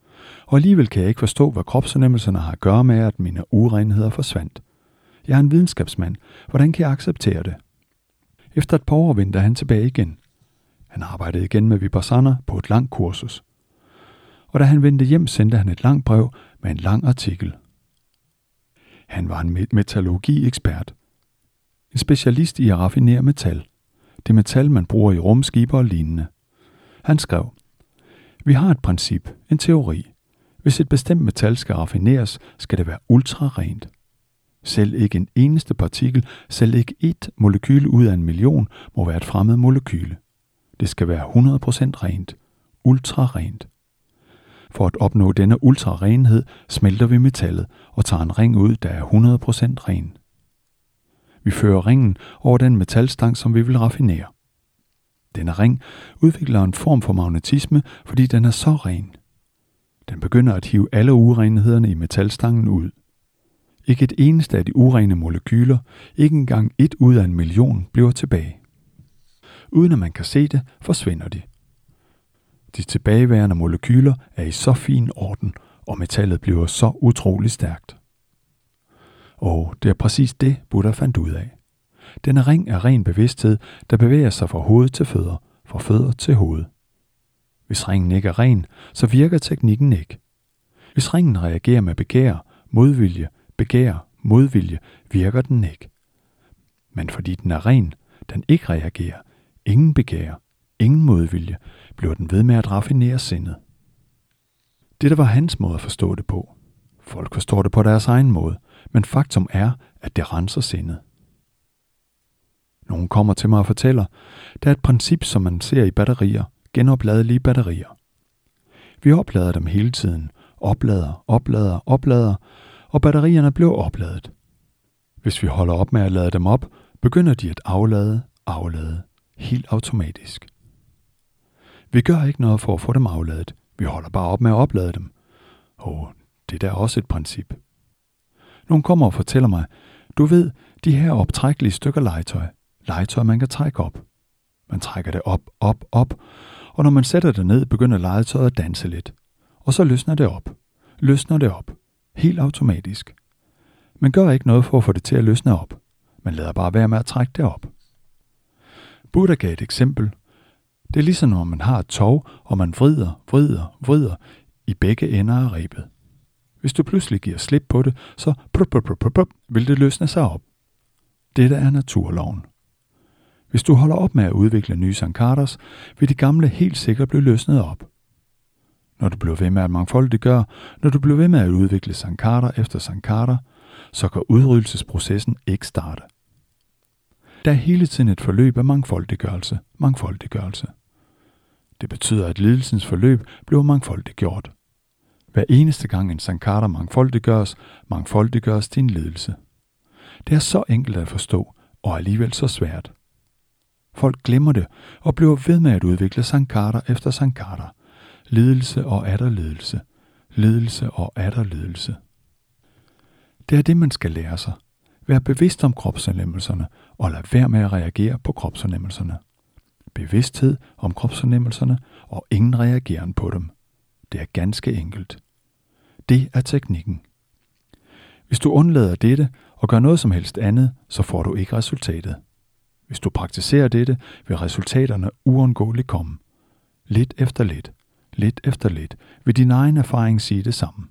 Og alligevel kan jeg ikke forstå, hvad kropsfornemmelserne har at gøre med, at mine urenheder forsvandt. Jeg er en videnskabsmand. Hvordan kan jeg acceptere det? Efter et par år vendte han tilbage igen. Han arbejdede igen med Vipassana på et langt kursus. Og da han vendte hjem, sendte han et langt brev med en lang artikel. Han var en metallurgi-ekspert. En specialist i at raffinere metal. Det metal, man bruger i rumskibe og lignende. Han skrev: Vi har et princip, en teori. Hvis et bestemt metal skal raffineres, skal det være ultrarent. Selv ikke en eneste partikel, selv ikke et molekyle ud af en million, må være et fremmed molekyle. Det skal være hundrede procent rent. Ultrarent. For at opnå denne ultrarenhed, smelter vi metallet og tager en ring ud, der er hundrede procent ren. Vi fører ringen over den metalstang, som vi vil raffinere. Denne ring udvikler en form for magnetisme, fordi den er så ren. Den begynder at hive alle urenhederne i metalstangen ud. Ikke et eneste af de urene molekyler, ikke engang et ud af en million, bliver tilbage. Uden at man kan se det, forsvinder de. De tilbageværende molekyler er i så fin orden, og metallet bliver så utrolig stærkt. Og det er præcis det, Buddha fandt ud af. Denne ring er ren bevidsthed, der bevæger sig fra hoved til fødder, fra fødder til hoved. Hvis ringen ikke er ren, så virker teknikken ikke. Hvis ringen reagerer med begær, modvilje, begær, modvilje, virker den ikke. Men fordi den er ren, den ikke reagerer, ingen begær, ingen modvilje, bliver den ved med at raffinere sindet. Dette var hans måde at forstå det på. Folk forstår det på deres egen måde, men faktum er, at det renser sindet. Nogen kommer til mig og fortæller, der er et princip, som man ser i batterier, genopladelige batterier. Vi oplader dem hele tiden, oplader, oplader, oplader, og batterierne bliver opladet. Hvis vi holder op med at lade dem op, begynder de at aflade, aflade, helt automatisk. Vi gør ikke noget for at få dem afladet. Vi holder bare op med at oplade dem. Og det er da også et princip. Nogen kommer og fortæller mig, du ved, de her optrækkelige stykker legetøj, legetøj man kan trække op. Man trækker det op, op, op, og når man sætter det ned, begynder legetøjet at danse lidt. Og så løsner det op. Løsner det op. Helt automatisk. Man gør ikke noget for at få det til at løsne op. Man lader bare være med at trække det op. Buddha gav et eksempel. Det er ligesom når man har et tov, og man vrider, vrider, vrider i begge ender af rebet. Hvis du pludselig giver slip på det, så prup, prup, prup, prup, vil det løsne sig op. Dette er naturloven. Hvis du holder op med at udvikle nye sankharas, vil de gamle helt sikkert blive løsnet op. Når du bliver ved med at mangfoldiggøre, når du bliver ved med at udvikle sankhara efter sankhara, så kan udryddelsesprocessen ikke starte. Der er hele tiden et forløb af mangfoldiggørelse, mangfoldiggørelse. Det betyder, at lidelsens forløb bliver mangfoldiggjort. Hver eneste gang en sankhara mangfoldiggøres, mangfoldiggøres din lidelse. Det er så enkelt at forstå, og alligevel så svært. Folk glemmer det, og bliver ved med at udvikle sankhara efter sankhara. Lidelse og atter lidelse. Lidelse og atter lidelse. Det er det, man skal lære sig. Vær bevidst om kropsfornemmelserne, og lad være med at reagere på kropsfornemmelserne. Bevidsthed om kropsfornemmelserne, og ingen reageren på dem. Det er ganske enkelt. Det er teknikken. Hvis du undlader dette og gør noget som helst andet, så får du ikke resultatet. Hvis du praktiserer dette, vil resultaterne uundgåeligt komme. Lidt efter lidt, lidt efter lidt, vil din egen erfaring sige det samme.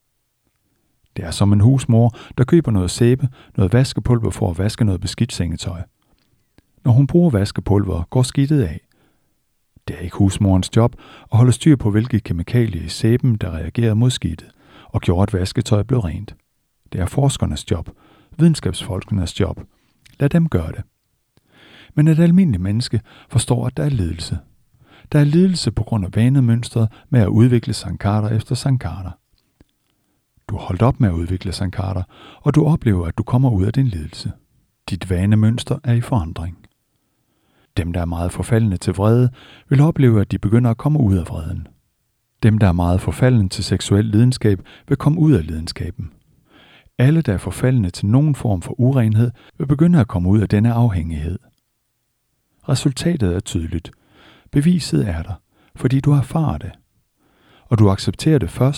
Det er som en husmor, der køber noget sæbe, noget vaskepulver for at vaske noget beskidt sengetøj. Når hun bruger vaskepulver, går skidtet af. Det er ikke husmorens job at holde styr på, hvilke kemikalier i sæben, der reagerede mod skidtet, og gjorde, at vasketøj blev rent. Det er forskernes job, videnskabsfolkenes job. Lad dem gøre det. Men et almindeligt menneske forstår, at der er lidelse. Der er lidelse på grund af vanemønstret med at udvikle sankhara efter sankhara. Du har holdt op med at udvikle sankhara, og du oplever, at du kommer ud af din lidelse. Dit vanemønster er i forandring. Dem, der er meget forfaldne til vrede, vil opleve, at de begynder at komme ud af vreden. Dem, der er meget forfaldne til seksuel lidenskab, vil komme ud af lidenskaben. Alle, der er forfaldne til nogen form for urenhed, vil begynde at komme ud af denne afhængighed. Resultatet er tydeligt. Beviset er der, fordi du erfarer det. Og du accepterer det først,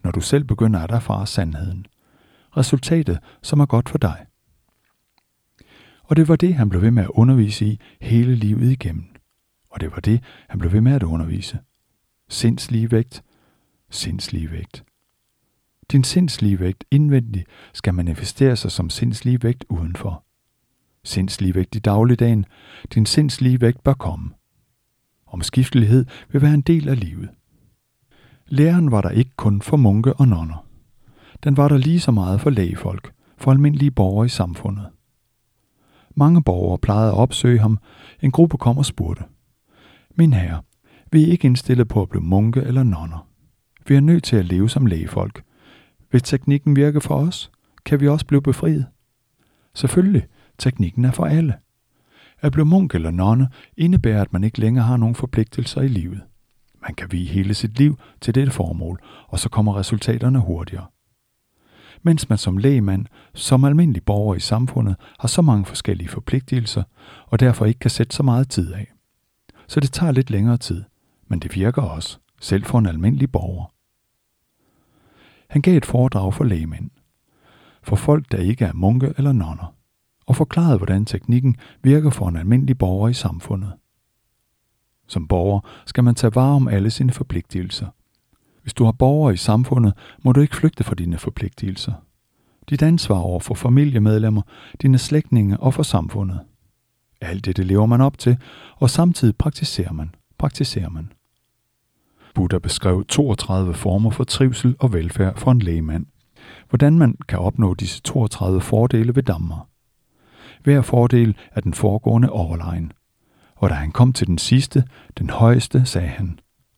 når du selv begynder at erfare sandheden. Resultatet, som er godt for dig. Og det var det, han blev ved med at undervise i hele livet igennem. Og det var det, han blev ved med at undervise. Sindsligevægt, sindsligevægt. Din sindsligevægt indvendigt skal manifestere sig som sindsligevægt udenfor. Sindsligevægt i dagligdagen, din sindsligevægt bør komme. Omskiftelighed vil være en del af livet. Læren var der ikke kun for munke og nonner. Den var der lige så meget for lægefolk, for almindelige borgere i samfundet. Mange borgere plejede at opsøge ham. En gruppe kom og spurgte: Min herre, vi er ikke indstillet på at blive munke eller nonner. Vi er nødt til at leve som lægefolk. Vil teknikken virke for os? Kan vi også blive befriet? Selvfølgelig, teknikken er for alle. At blive munk eller nonne indebærer, at man ikke længere har nogen forpligtelser i livet. Man kan vie hele sit liv til dette formål, og så kommer resultaterne hurtigere. Mens man som lægemand, som almindelig borger i samfundet, har så mange forskellige forpligtelser, og derfor ikke kan sætte så meget tid af. Så det tager lidt længere tid, men det virker også, selv for en almindelig borger. Han gav et foredrag for lægemænd, for folk, der ikke er munke eller nonner, og forklarede, hvordan teknikken virker for en almindelig borger i samfundet. Som borger skal man tage vare om alle sine forpligtelser. Hvis du har borgere i samfundet, må du ikke flygte fra dine forpligtelser. Dit ansvar over for familiemedlemmer, dine slægtninge og for samfundet. Alt det, det lever man op til, og samtidig praktiserer man, praktiserer man. Buddha beskrev toogtredive former for trivsel og velfærd for en lægemand. Hvordan man kan opnå disse toogtredive fordele ved Dhamma. Hver fordel er den foregående overlegen. Og da han kom til den sidste, den højeste, sagde han: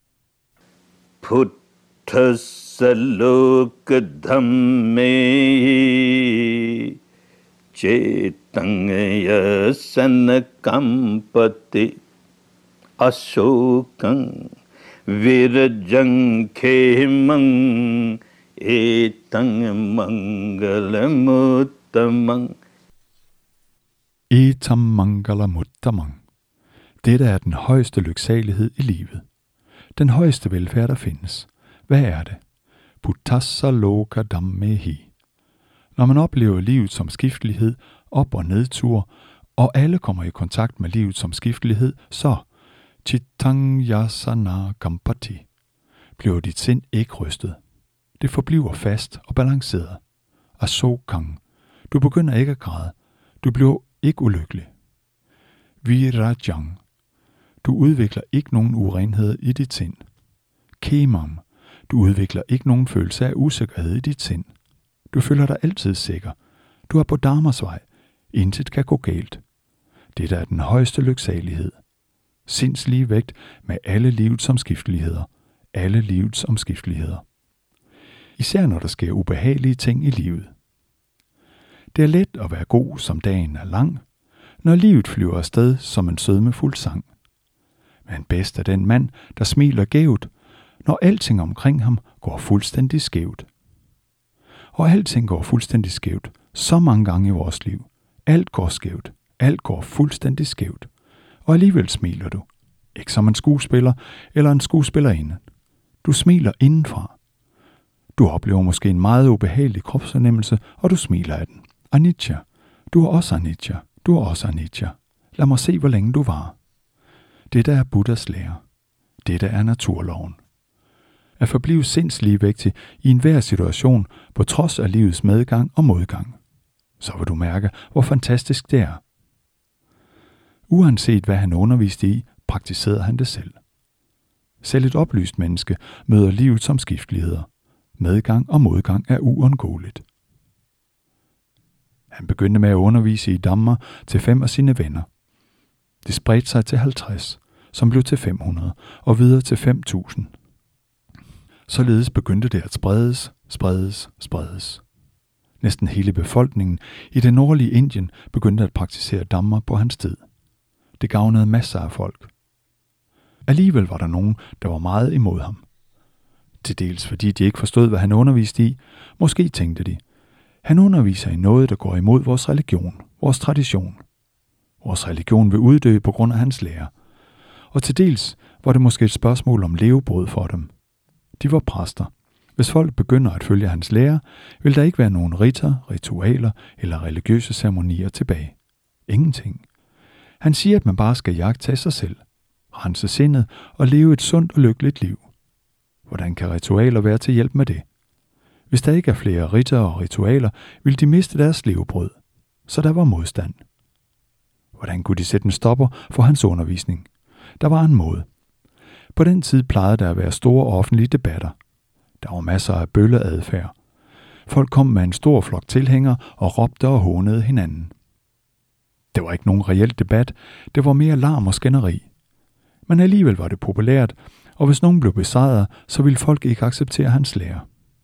Putthasalok dhamme chetangya sanakampati ashokang virajang khemang etang mangalamuttamang.
Etam mangalamuttamang. Dette er den højeste lyksalighed i livet. Den højeste velfærd, der findes. Hvad er det? Puttassa loka dhammehi. Når man oplever livet som skiftelighed, op- og nedtur, og alle kommer i kontakt med livet som skiftelighed, så chittang yasana kampati bliver dit sind ikke rystet. Det forbliver fast og balanceret. Asokang. Du begynder ikke at græde. Du bliver ikke ulykkelig. Virajang. Du udvikler ikke nogen urenhed i dit sind. Kemam. Du udvikler ikke nogen følelse af usikkerhed i dit sind. Du føler dig altid sikker. Du er på Dharmas vej. Intet kan gå galt. Dette er den højeste lyksalighed. Sindslige vægt med alle livets omskifteligheder. Alle livets omskifteligheder. Især når der sker ubehagelige ting i livet. Det er let at være god, som dagen er lang, når livet flyver afsted som en sødmefuld sang. Men bedst er den mand, der smiler gævt, når alting omkring ham går fuldstændig skævt. Og alting går fuldstændig skævt, så mange gange i vores liv. Alt går skævt, alt går fuldstændig skævt. Og alligevel smiler du. Ikke som en skuespiller eller en skuespillerinde. Du smiler indenfra. Du oplever måske en meget ubehagelig kropsfornemmelse, og du smiler af den. Anicca. Du er også anicca. Du er også anicca. Lad mig se, hvor længe du var. Dette er Buddhas lære. Dette er naturloven. At forblive sindsligevægtig i enhver situation på trods af livets medgang og modgang. Så vil du mærke, hvor fantastisk det er. Uanset hvad han underviste i, praktiserede han det selv. Selv et oplyst menneske møder livet som skifteligheder. Medgang og modgang er uundgåeligt. Han begyndte med at undervise i Dhamma til fem af sine venner. Det spredte sig til halvtreds, som blev til fem hundrede, og videre til fem tusind. Således begyndte det at spredes, spredes, spredes. Næsten hele befolkningen i det nordlige Indien begyndte at praktisere Dhamma på hans tid. Det gavnede masser af folk. Alligevel var der nogen, der var meget imod ham. Til dels fordi de ikke forstod, hvad han underviste i. Måske tænkte de, han underviser i noget, der går imod vores religion, vores tradition. Vores religion vil uddø på grund af hans lære. Og til dels var det måske et spørgsmål om levebrød for dem. De var præster, Hvis folk begynder at følge hans lære, vil der ikke være nogen ritter, ritualer eller religiøse ceremonier tilbage. Ingenting. Han siger, at man bare skal jagtage sig selv, rense sindet og leve et sundt og lykkeligt liv. Hvordan kan ritualer være til hjælp med det? Hvis der ikke er flere ritter og ritualer, vil de miste deres levebrød. Så der var modstand. Hvordan kunne de sætte en stopper for hans undervisning? Der var en måde. På den tid plejede der at være store offentlige debatter. Der var masser af bølleadfærd. Folk kom med en stor flok tilhængere og råbte og hånede hinanden. Det var ikke nogen reel debat, det var mere larm og skænderi. Men alligevel var det populært, og hvis nogen blev besejret, så ville folk ikke acceptere hans lære.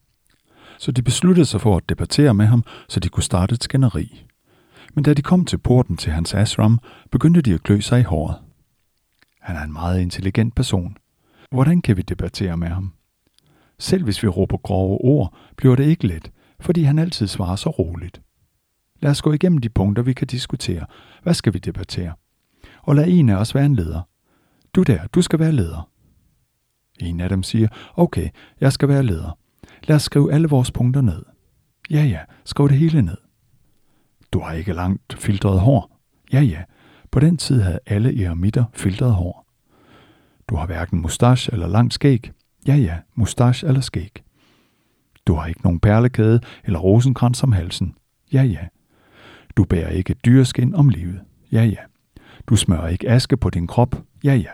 Så de besluttede sig for at debattere med ham, så de kunne starte et skænderi. Men da de kom til porten til hans ashram, begyndte de at klø sig i håret. Han er en meget intelligent person. Hvordan kan vi debattere med ham? Selv hvis vi råber grove ord, bliver det ikke let, fordi han altid svarer så roligt. Lad os gå igennem de punkter, vi kan diskutere. Hvad skal vi debattere? Og lad en af os være en leder. Du der, du skal være leder. En af dem siger, okay, jeg skal være leder. Lad os skrive alle vores punkter ned. Ja, ja, skriv det hele ned. Du har ikke langt filtret hår. Ja, ja, på den tid havde alle eremitter filtret hår. Du har hverken mustache eller langt skæg. Ja, ja, mustache eller skæg. Du har ikke nogen perlekæde eller rosenkrans om halsen. Ja, ja. Du bærer ikke dyreskin om livet. Ja, ja. Du smører ikke aske på din krop. Ja, ja.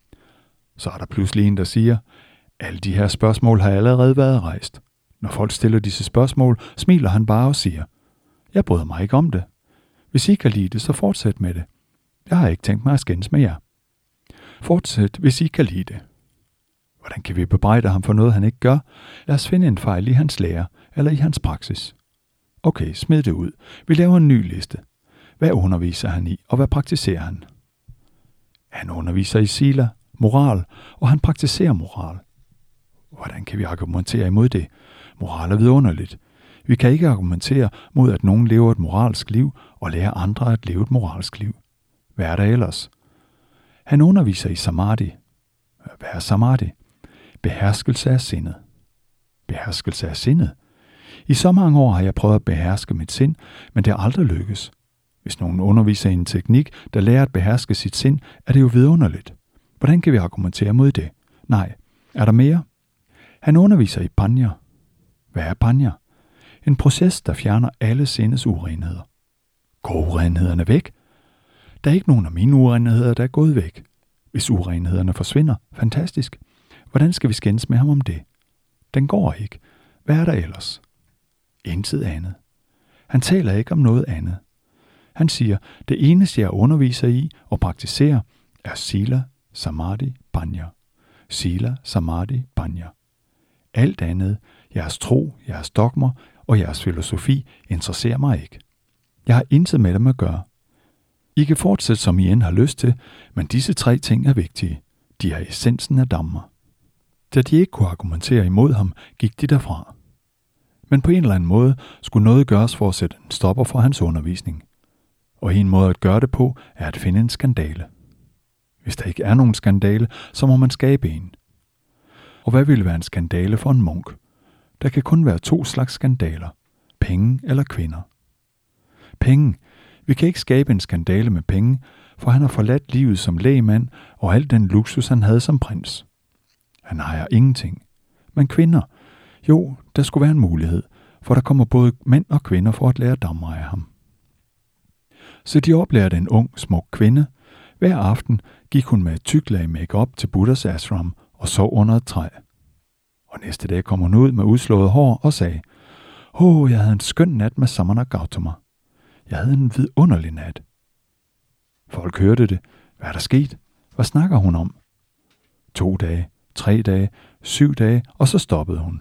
Så er der pludselig en, der siger, alle de her spørgsmål har allerede været rejst. Når folk stiller disse spørgsmål, smiler han bare og siger, jeg bryder mig ikke om det. Hvis I kan lide det, så fortsæt med det. Jeg har ikke tænkt mig at skændes med jer. Fortsæt, hvis I kan lide det. Hvordan kan vi bebrejde ham for noget, han ikke gør? Lad os finde en fejl i hans lære eller i hans praksis. Okay, smid det ud. Vi laver en ny liste. Hvad underviser han i, og hvad praktiserer han? Han underviser i sila, moral, og han praktiserer moral. Hvordan kan vi argumentere imod det? Moral er vidunderligt. Vi kan ikke argumentere mod, at nogen lever et moralsk liv, og lærer andre at leve et moralsk liv. Hvad er der ellers? Han underviser i samadhi. Hvad er samadhi? Beherskelse af sindet. Beherskelse af sindet? I så mange år har jeg prøvet at beherske mit sind, men det har aldrig lykkes. Hvis nogen underviser i en teknik, der lærer at beherske sit sind, er det jo vidunderligt. Hvordan kan vi argumentere mod det? Nej. Er der mere? Han underviser i panya. Hvad er panya? En proces, der fjerner alle sindets urenheder. Går urenhederne væk? Der er ikke nogen af mine urenheder, der er gået væk. Hvis urenhederne forsvinder, fantastisk. Hvordan skal vi skændes med ham om det? Den går ikke. Hvad er der ellers? Intet andet. Han taler ikke om noget andet. Han siger, det eneste jeg underviser i og praktiserer, er sila, samadhi, panya. Sila, samadhi, panya. Alt andet, jeres tro, jeres dogmer og jeres filosofi, interesserer mig ikke. Jeg har intet med dem at gøre. I kan fortsætte, som I end har lyst til, men disse tre ting er vigtige. De er essensen af Dhamma. Da de ikke kunne argumentere imod ham, gik de derfra. Men på en eller anden måde skulle noget gøres for at sætte en stopper for hans undervisning. Og en måde at gøre det på, er at finde en skandale. Hvis der ikke er nogen skandale, så må man skabe en. Og hvad ville være en skandale for en munk? Der kan kun være to slags skandaler. Penge eller kvinder. Penge. Vi kan ikke skabe en skandale med penge, for han har forladt livet som lægmand og al den luksus, han havde som prins. Han ejer ingenting. Men kvinder? Jo, der skulle være en mulighed, for der kommer både mænd og kvinder for at lære Dhamma af ham. Så de oplærte en ung, smuk kvinde. Hver aften gik hun med et tykt lag make-up til Buddhas ashram og sov under et træ. Og næste dag kom hun ud med udslået hår og sagde, Åh, oh, jeg havde en skøn nat med Samana Gautama. Jeg havde en vidunderlig nat. Folk hørte det. Hvad er der sket? Hvad snakker hun om? To dage, tre dage, syv dage, og så stoppede hun.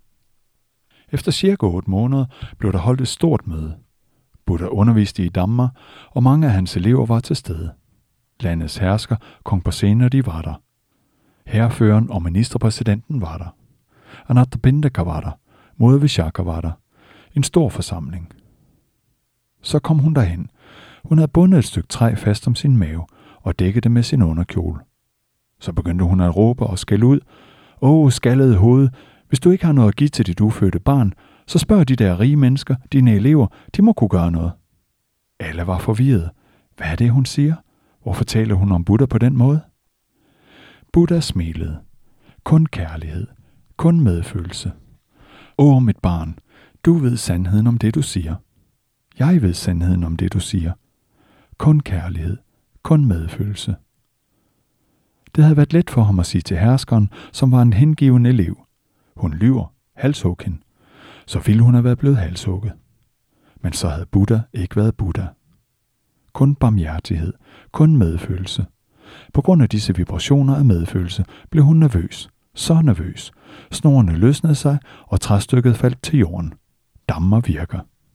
Efter cirka otte måneder blev der holdt et stort møde. Buddha underviste i Dhamma, og mange af hans elever var til stede. Landets hersker, kong Pasena, de var der. Hærføreren og ministerpræsidenten var der. Anathapindaka var der. Moder Vishaka var der. En stor forsamling. Så kom hun derhen. Hun havde bundet et stykke træ fast om sin mave og dækket det med sin underkjole. Så begyndte hun at råbe og skælde ud. Åh, skaldede hoved, Hvis du ikke har noget at give til dit ufødte barn, så spørg de der rige mennesker, dine elever, de må kunne gøre noget. Alle var forvirret. Hvad er det, hun siger? Hvorfor taler hun om Buddha på den måde? Buddha smilede. Kun kærlighed. Kun medfølelse. Åh, mit barn, du ved sandheden om det, du siger. Jeg ved sandheden om det, du siger. Kun kærlighed. Kun medfølelse. Det havde været let for ham at sige til herskeren, som var en hengiven elev. Hun lyver. Halshug hende. Så ville hun have været blevet halshugget. Men så havde Buddha ikke været Buddha. Kun barmhjertighed. Kun medfølelse. På grund af disse vibrationer af medfølelse blev hun nervøs. Så nervøs. Snorene løsnede sig, og træstykket faldt til jorden. Dhamma virker.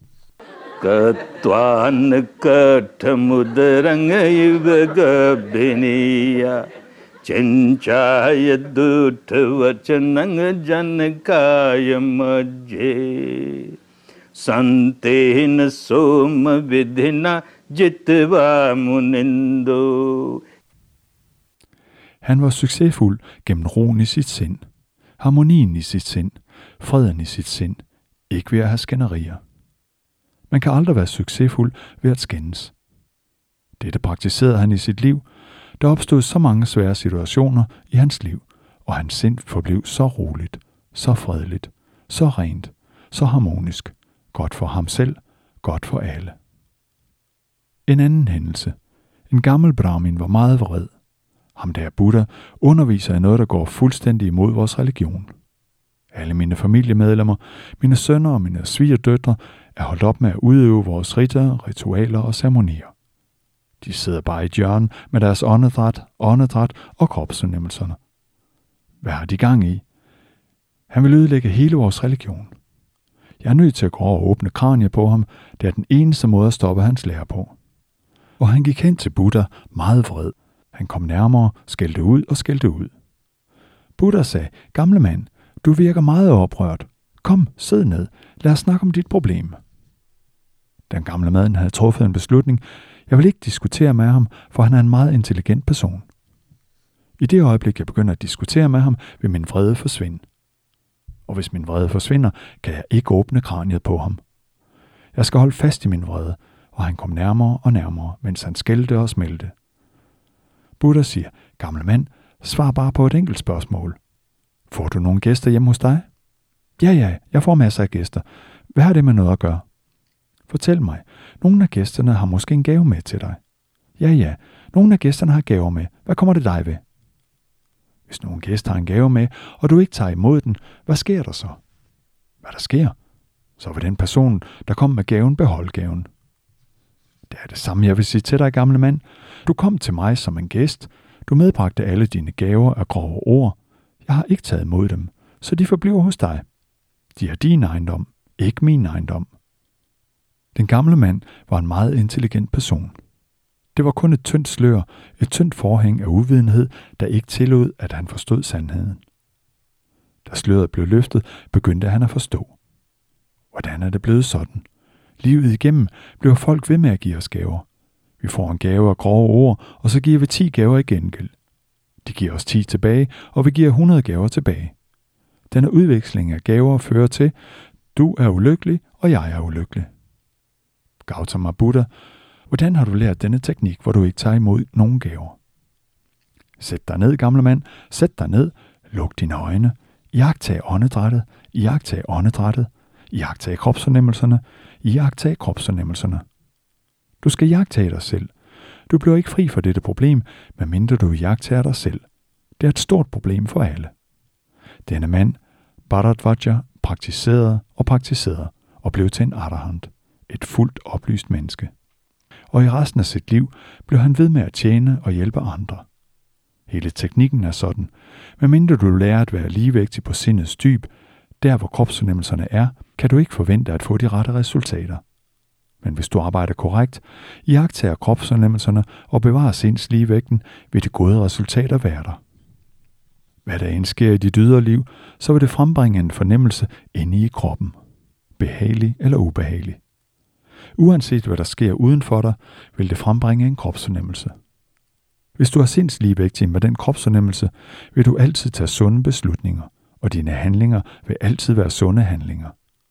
Katwan katmudrang yugabiniya Chenchaya dutavachanang janakaya majje Santena soma vidhina jitva munindo.
Han var succesfuld gennem roen i sit sind, harmonien i sit sind, freden i sit sind, ikke ved at have skænderier. Man kan aldrig være succesfuld ved at skændes. Dette praktiserede han i sit liv. Der opstod så mange svære situationer i hans liv, og hans sind forblev så roligt, så fredeligt, så rent, så harmonisk. Godt for ham selv, godt for alle. En anden hændelse. En gammel brahmin var meget vred. Ham der Buddha underviser i noget, der går fuldstændig imod vores religion. Alle mine familiemedlemmer, mine sønner og mine svigerdøtre er holdt op med at udøve vores riter, ritualer og ceremonier. De sidder bare i et hjørne med deres åndedræt, åndedræt og kropsfornemmelserne. Hvad har de gang i? Han vil ødelægge hele vores religion. Jeg er nødt til at gå over og åbne kraniet på ham. Det er den eneste måde at stoppe hans lære på. Og han gik hen til Buddha meget vred. Han kom nærmere, skældte ud og skældte ud. Buddha sagde, gamle mand, du virker meget oprørt. Kom, sid ned. Lad os snakke om dit problem. Den gamle mand havde truffet en beslutning. Jeg vil ikke diskutere med ham, for han er en meget intelligent person. I det øjeblik, jeg begynder at diskutere med ham, vil min vrede forsvinde. Og hvis min vrede forsvinder, kan jeg ikke åbne kraniet på ham. Jeg skal holde fast i min vrede, og han kom nærmere og nærmere, mens han skældte og smelte. Buddha siger, gamle mand, svar bare på et enkelt spørgsmål. Får du nogle gæster hjemme hos dig? Ja, ja, jeg får masser af gæster. Hvad har det med noget at gøre? Fortæl mig, nogle af gæsterne har måske en gave med til dig. Ja, ja, nogle af gæsterne har gaver med. Hvad kommer det dig ved? Hvis nogle gæster har en gave med, og du ikke tager imod den, hvad sker der så? Hvad der sker? Så vil den person, der kom med gaven, beholde gaven. Det er det samme, jeg vil sige til dig, gamle mand. Du kom til mig som en gæst. Du medbragte alle dine gaver af grove ord. Jeg har ikke taget imod dem, så de forbliver hos dig. De er din ejendom, ikke min ejendom. Den gamle mand var en meget intelligent person. Det var kun et tyndt slør, et tyndt forhæng af uvidenhed, der ikke tillod, at han forstod sandheden. Da sløret blev løftet, begyndte han at forstå. Hvordan er det blevet sådan? Livet igennem bliver folk ved med at give os gaver. Vi får en gave af grove ord, og så giver vi ti gaver i gengæld. De giver os ti tilbage, og vi giver hundrede gaver tilbage. Denne udveksling af gaver fører til, du er ulykkelig, og jeg er ulykkelig. Gautama Buddha, hvordan har du lært denne teknik, hvor du ikke tager imod nogen gaver? Sæt dig ned, gamle mand. Sæt dig ned. Luk dine øjne. Iagttag åndedrættet. Iagttag åndedrættet. Iagttag kropsfornemmelserne. Iagttag kropsfornemmelserne. Du skal iagttage dig selv. Du bliver ikke fri for dette problem, medmindre du iagttager dig selv. Det er et stort problem for alle. Denne mand, Bharadvaja, praktiserede og praktiserede og blev til en arahant, et fuldt oplyst menneske. Og i resten af sit liv blev han ved med at tjene og hjælpe andre. Hele teknikken er sådan, medmindre du lærer at være ligevægtig på sindets dyb, der hvor kropsfornemmelserne er, kan du ikke forvente at få de rette resultater. Men hvis du arbejder korrekt, iagttager kropsfornemmelserne og bevarer sinds ligevægten, vil de gode resultater være der. Hvad der end sker i dit ydre liv, så vil det frembringe en fornemmelse inde i kroppen. Behagelig eller ubehagelig. Uanset hvad der sker uden for dig, vil det frembringe en kropsfornemmelse. Hvis du er sindsligevægtig med den kropsfornemmelse, vil du altid tage sunde beslutninger, og dine handlinger vil altid være sunde handlinger.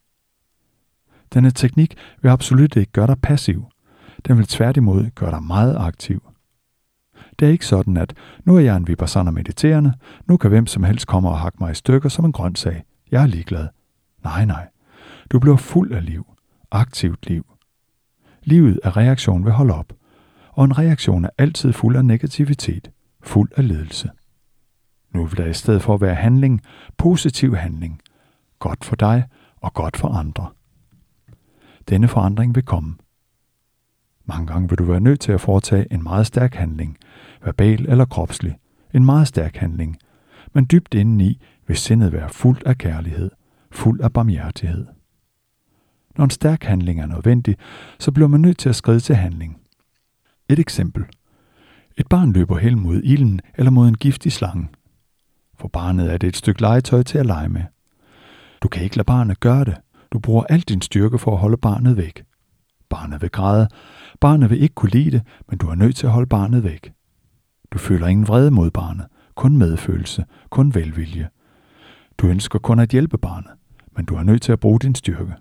Denne teknik vil absolut ikke gøre dig passiv. Den vil tværtimod gøre dig meget aktiv. Det er ikke sådan, at nu er jeg en vipassana mediterende, nu kan hvem som helst komme og hakke mig i stykker som en grøntsag. Jeg er ligeglad. Nej, nej. Du bliver fuld af liv. Aktivt liv. Livet af reaktion vil holde op, og en reaktion er altid fuld af negativitet, fuld af lidelse. Nu vil der i stedet for at være handling, positiv handling, godt for dig og godt for andre. Denne forandring vil komme. Mange gange vil du være nødt til at foretage en meget stærk handling, verbal eller kropslig, en meget stærk handling, men dybt indeni vil sindet være fuld af kærlighed, fuld af barmhjertighed. Når en stærk handling er nødvendig, så bliver man nødt til at skride til handling. Et eksempel. Et barn løber hen mod ilden eller mod en giftig slange. For barnet er det et stykke legetøj til at lege med. Du kan ikke lade barnet gøre det. Du bruger al din styrke for at holde barnet væk. Barnet vil græde. Barnet vil ikke kunne lide det, men du er nødt til at holde barnet væk. Du føler ingen vrede mod barnet, kun medfølelse, kun velvilje. Du ønsker kun at hjælpe barnet, men du er nødt til at bruge din styrke.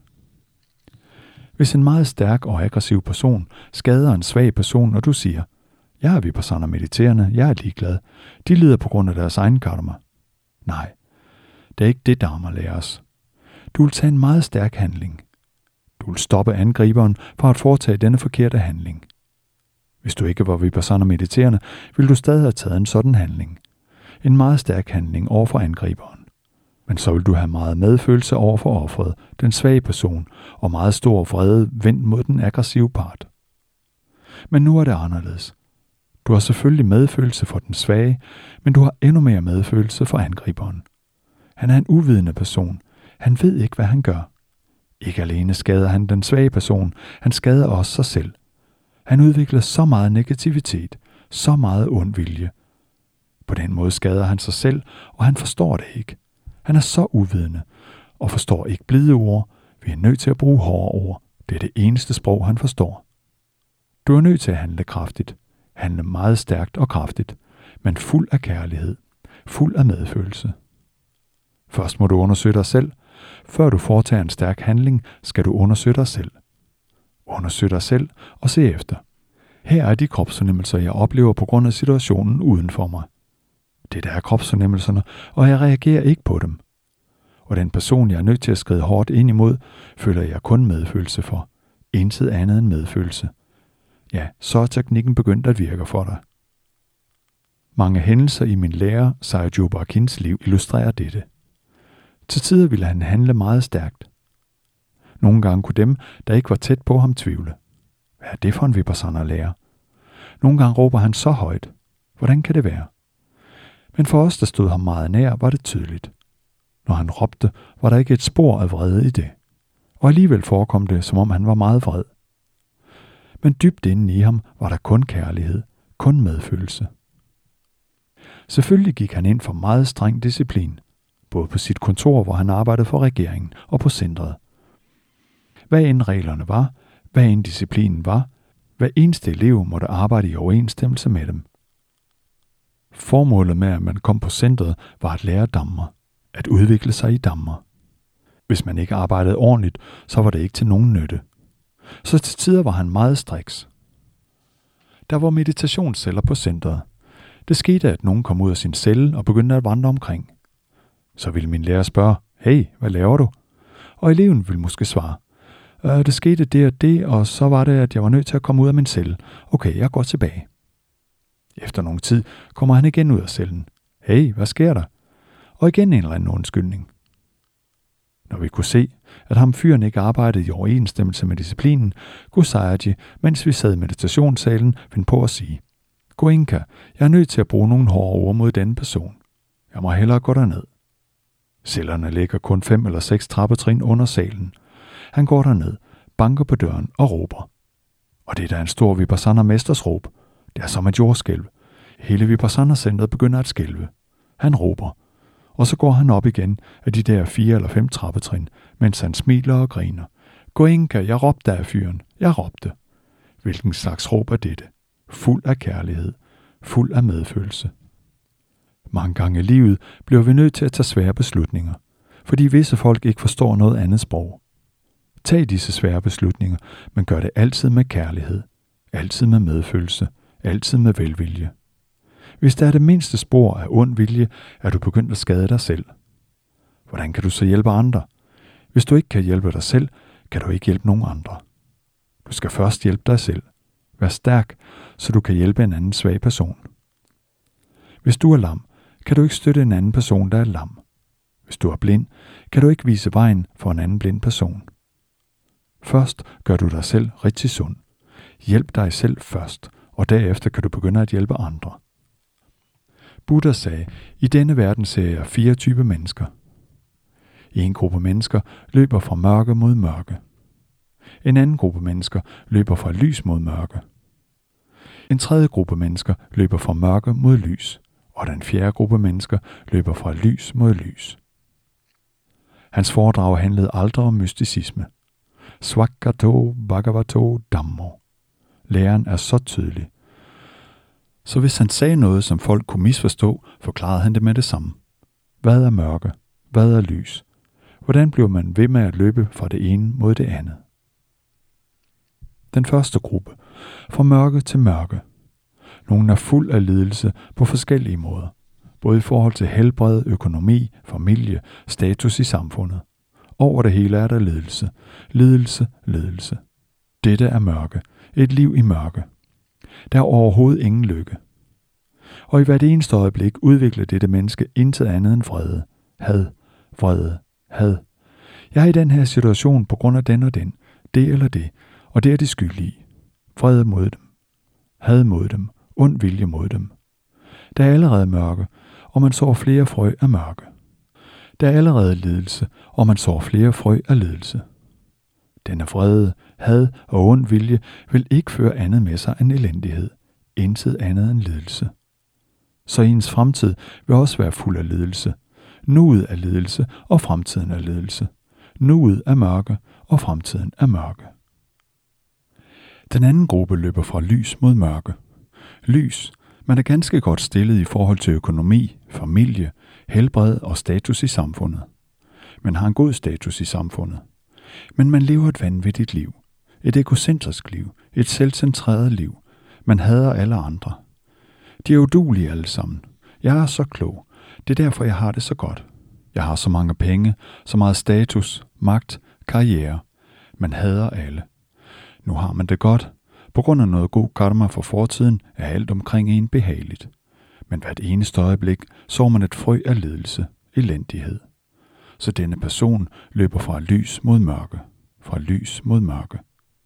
Hvis en meget stærk og aggressiv person skader en svag person, og du siger, jeg er vipassana mediterende, jeg er ligeglad, de lider på grund af deres egen karma. Nej, det er ikke det, Dharma lærer os. Du vil tage en meget stærk handling. Du vil stoppe angriberen for at foretage denne forkerte handling. Hvis du ikke var vipassana mediterende, ville du stadig have taget en sådan handling. En meget stærk handling over for angriberen. Men så vil du have meget medfølelse over for offeret, den svage person, og meget stor vrede vendt mod den aggressive part. Men nu er det anderledes. Du har selvfølgelig medfølelse for den svage, men du har endnu mere medfølelse for angriberen. Han er en uvidende person. Han ved ikke, hvad han gør. Ikke alene skader han den svage person, han skader også sig selv. Han udvikler så meget negativitet, så meget ond vilje. På den måde skader han sig selv, og han forstår det ikke. Han er så uvidende, og forstår ikke blide ord. Vi er nødt til at bruge hårde ord. Det er det eneste sprog, han forstår. Du er nødt til at handle kraftigt. Handle meget stærkt og kraftigt, men fuld af kærlighed, fuld af medfølelse. Først må du undersøge dig selv. Før du foretager en stærk handling, skal du undersøge dig selv. Undersøg dig selv og se efter. Her er de kropsfornemmelser, jeg oplever på grund af situationen uden for mig. Det der er kropsfornemmelserne, og jeg reagerer ikke på dem. Og den person, jeg er nødt til at skride hårdt ind imod, føler jeg kun medfølelse for. Intet andet end medfølelse. Ja, så er teknikken begyndt at virke for dig. Mange hændelser i min lærer, Sayagyo Bakins liv, illustrerer dette. Til tider ville han handle meget stærkt. Nogle gange kunne dem, der ikke var tæt på ham, tvivle. Hvad er det for en vipassana-lærer? Nogle gange råber han så højt. Hvordan kan det være? Men for os, der stod ham meget nær, var det tydeligt. Når han råbte, var der ikke et spor af vrede i det. Og alligevel forekom det, som om han var meget vred. Men dybt inde i ham var der kun kærlighed, kun medfølelse. Selvfølgelig gik han ind for meget streng disciplin, både på sit kontor, hvor han arbejdede for regeringen, og på centret. Hvad end reglerne var, hvad end disciplinen var, hver eneste elev måtte arbejde i overensstemmelse med dem. Formålet med, at man kom på centret, var at lære Dhamma, at udvikle sig i Dhamma. Hvis man ikke arbejdede ordentligt, så var det ikke til nogen nytte. Så til tider var han meget striks. Der var meditationsceller på centret. Det skete, at nogen kom ud af sin celle og begyndte at vandre omkring. Så ville min lærer spørge, hey, hvad laver du? Og eleven ville måske svare, øh, det skete det og det, og så var det, at jeg var nødt til at komme ud af min celle. Okay, jeg går tilbage. Efter nogen tid kommer han igen ud af cellen. Hey, hvad sker der? Og igen en eller anden undskyldning. Når vi kunne se, at ham fyren ikke arbejdede i overensstemmelse med disciplinen, kunne Sayagyi, mens vi sad i meditationssalen, finde på at sige, Goenka, jeg er nødt til at bruge nogle hårde ord mod denne person. Jeg må hellere gå derned. Cellerne ligger kun fem eller seks trappetrin under salen. Han går derned, banker på døren og råber. Og det er da en stor Vipassana-mesters råb. Det er som et jordskælv. Hele Vipassana-centret begynder at skælve. Han råber. Og så går han op igen af de der fire eller fem trappetrin, mens han smiler og griner. Goenka, jeg råbte af fyren. Jeg råbte. Hvilken slags råb er dette? Fuld af kærlighed. Fuld af medfølelse. Mange gange i livet bliver vi nødt til at tage svære beslutninger, fordi visse folk ikke forstår noget andet sprog. Tag disse svære beslutninger, men gør det altid med kærlighed, altid med medfølelse, altid med velvilje. Hvis der er det mindste spor af ond vilje, er du begyndt at skade dig selv. Hvordan kan du så hjælpe andre? Hvis du ikke kan hjælpe dig selv, kan du ikke hjælpe nogen andre. Du skal først hjælpe dig selv. Vær stærk, så du kan hjælpe en anden svag person. Hvis du er lam, kan du ikke støtte en anden person, der er lam. Hvis du er blind, kan du ikke vise vejen for en anden blind person. Først gør du dig selv rigtig sund. Hjælp dig selv først, og derefter kan du begynde at hjælpe andre. Buddha sagde, i denne verden ser jeg fire typer mennesker. En gruppe mennesker løber fra mørke mod mørke. En anden gruppe mennesker løber fra lys mod mørke. En tredje gruppe mennesker løber fra mørke mod lys, og den fjerde gruppe mennesker løber fra lys mod lys. Hans foredrag handlede aldrig om mysticisme. Swakato Bhagavato Dhammo. Læren er så tydelig. Så hvis han sagde noget, som folk kunne misforstå, forklarede han det med det samme. Hvad er mørke? Hvad er lys? Hvordan bliver man ved med at løbe fra det ene mod det andet? Den første gruppe. Fra mørke til mørke. Nogle er fuld af lidelse på forskellige måder. Både i forhold til helbred, økonomi, familie, status i samfundet. Over det hele er der lidelse. Lidelse, lidelse. Dette er mørke. Et liv i mørke. Der er overhovedet ingen lykke. Og i hvert eneste øjeblik udvikler dette menneske intet andet end vrede, had, vrede, had. Jeg er i den her situation på grund af den og den, det eller det, og det er de skyldige. Vrede mod dem, had mod dem, ond vilje mod dem. Der er allerede mørke, og man sår flere frø af mørke. Der er allerede lidelse, og man sår flere frø af lidelse. Denne vrede, had og ond vilje vil ikke føre andet med sig end elendighed, intet andet end lidelse. Så ens fremtid vil også være fuld af lidelse. Nuet er lidelse, og fremtiden er lidelse. Nuet er mørke, og fremtiden er mørke. Den anden gruppe løber fra lys mod mørke. Lys. Man er ganske godt stillet i forhold til økonomi, familie, helbred og status i samfundet. Man har en god status i samfundet. Men man lever et vanvittigt liv. Et egocentrisk liv. Et selvcentreret liv. Man hader alle andre. De er uduelige alle sammen. Jeg er så klog. Det er derfor, jeg har det så godt. Jeg har så mange penge, så meget status, magt, karriere. Man hader alle. Nu har man det godt. På grund af noget god karma for fortiden er alt omkring en behageligt. Men hvert eneste øjeblik sår man et frø af lidelse, elendighed. Så denne person løber fra lys mod mørke, fra lys mod mørke.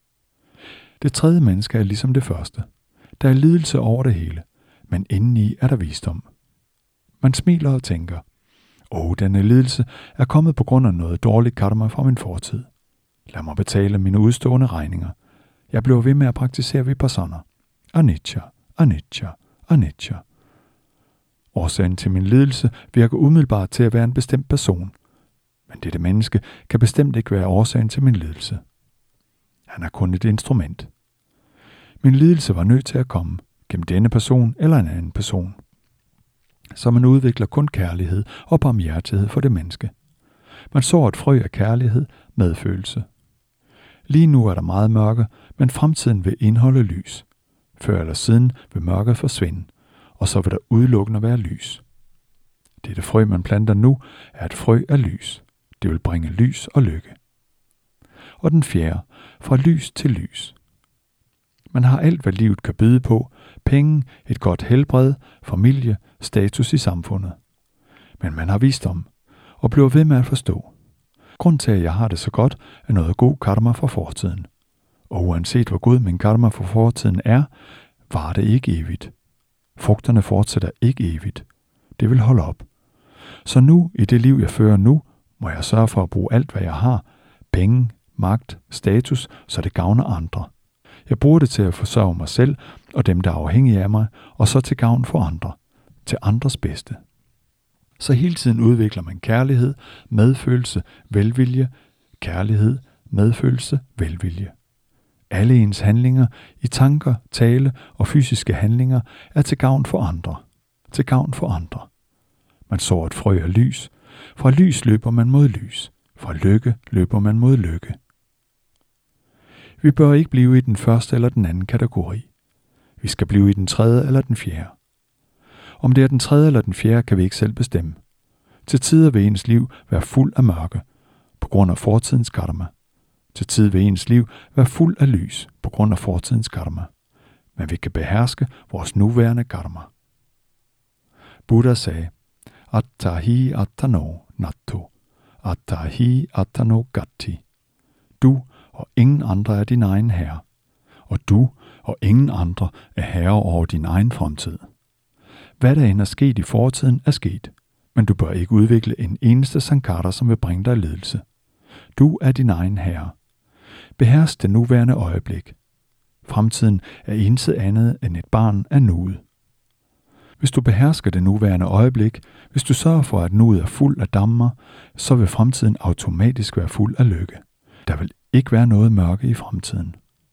Det tredje menneske er ligesom det første. Der er lidelse over det hele, men indeni er der visdom. Man smiler og tænker, åh, denne lidelse er kommet på grund af noget dårligt karma fra min fortid. Lad mig betale mine udstående regninger. Jeg bliver ved med at praktisere vipassana. Anicca, anicca, anicca. Årsagen til min lidelse virker umiddelbart til at være en bestemt person. Men dette menneske kan bestemt ikke være årsagen til min lidelse. Han er kun et instrument. Min lidelse var nødt til at komme gennem denne person eller en anden person. Så man udvikler kun kærlighed og barmhjertighed for det menneske. Man sår et frø af kærlighed, medfølelse. Lige nu er der meget mørke, men fremtiden vil indeholde lys. Før eller siden vil mørket forsvinde, og så vil der udelukkende være lys. Dette frø, man planter nu, er et frø af lys. Det vil bringe lys og lykke. Og den fjerde, fra lys til lys. Man har alt, hvad livet kan byde på. Penge, et godt helbred, familie, status i samfundet. Men man har visdom, og bliver ved med at forstå. Grunden til, at jeg har det så godt, er noget god karma fra fortiden. Og uanset hvor god min karma fra fortiden er, var det ikke evigt. Frugterne fortsætter ikke evigt. Det vil holde op. Så nu, i det liv jeg fører nu, må jeg sørge for at bruge alt, hvad jeg har. Penge, magt, status, så det gavner andre. Jeg bruger det til at forsørge mig selv og dem, der er afhængige af mig, og så til gavn for andre. Til andres bedste. Så hele tiden udvikler man kærlighed, medfølelse, velvilje, kærlighed, medfølelse, velvilje. Alle ens handlinger i tanker, tale og fysiske handlinger er til gavn for andre. Til gavn for andre. Man sår et frø af lys. Fra lys løber man mod lys. Fra lykke løber man mod lykke. Vi bør ikke blive i den første eller den anden kategori. Vi skal blive i den tredje eller den fjerde. Om det er den tredje eller den fjerde, kan vi ikke selv bestemme. Til tider vil ens liv være fuld af mørke, på grund af fortidens karma. Til tider vil ens liv være fuld af lys, på grund af fortidens karma. Men vi kan beherske vores nuværende karma. Buddha sagde, Attahi attano natto, attahi attano gatti. Du og ingen andre er din egen herre, og du og ingen andre er herre over din egen fremtid. Hvad der end er sket i fortiden, er sket, men du bør ikke udvikle en eneste sankara, som vil bringe dig ledelse. Du er din egen herre. Behersk det nuværende øjeblik. Fremtiden er intet andet end et barn af nuet. Hvis du behersker det nuværende øjeblik, hvis du sørger for, at nuet er fuld af dammer, så vil fremtiden automatisk være fuld af lykke. Der vil ikke være noget mørke i fremtiden.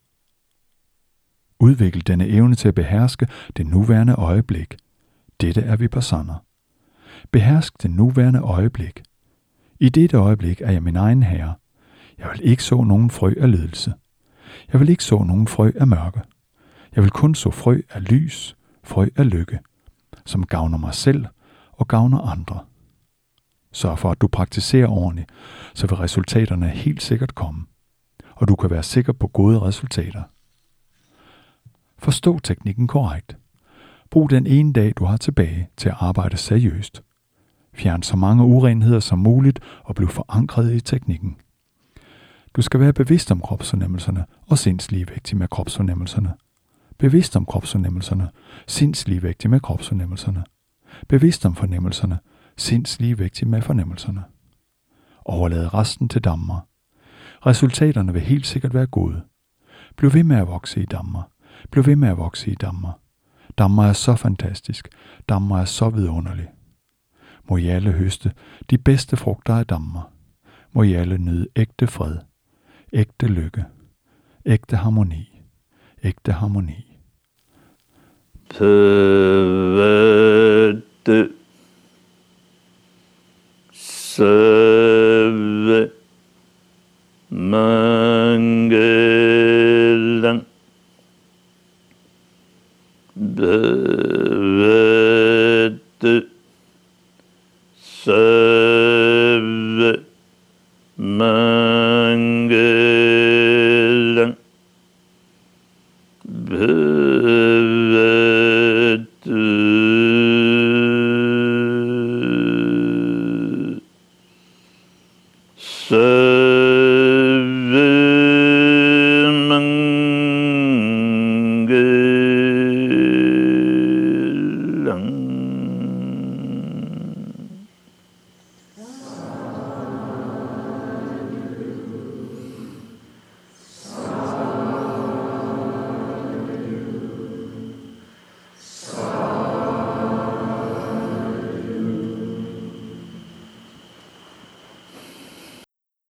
Udvikl denne evne til at beherske det nuværende øjeblik. Dette er vipassana. Behersk det nuværende øjeblik. I dette øjeblik er jeg min egen herre. Jeg vil ikke så nogen frø af ledelse. Jeg vil ikke så nogen frø af mørke. Jeg vil kun så frø af lys, frø af lykke, som gavner mig selv og gavner andre. Sørg for, at du praktiserer ordentligt, så vil resultaterne helt sikkert komme, og du kan være sikker på gode resultater. Forstå teknikken korrekt. Brug den ene dag, du har tilbage, til at arbejde seriøst. Fjern så mange urenheder som muligt og bliv forankret i teknikken. Du skal være bevidst om kropsfornemmelserne og sindsligevægtig med kropsfornemmelserne. Bevidst om kropsfornemmelserne, sindsligevægtig med kropsfornemmelserne. Bevidst om fornemmelserne, sindsligevægtig med fornemmelserne. Overlad resten til Dhamma. Resultaterne vil helt sikkert være gode. Bliv ved med at vokse i Dhamma. Bliv ved med at vokse i Dhamma. Dhamma er så fantastisk. Dhamma er så vidunderlig. Må I alle høste de bedste frugter af Dhamma. Må I alle nyde ægte fred, ægte lykke, ægte harmoni, ægte harmoni.
Bhavad Sarva Mangalam Bhavad Sarva Mangalam Bhavad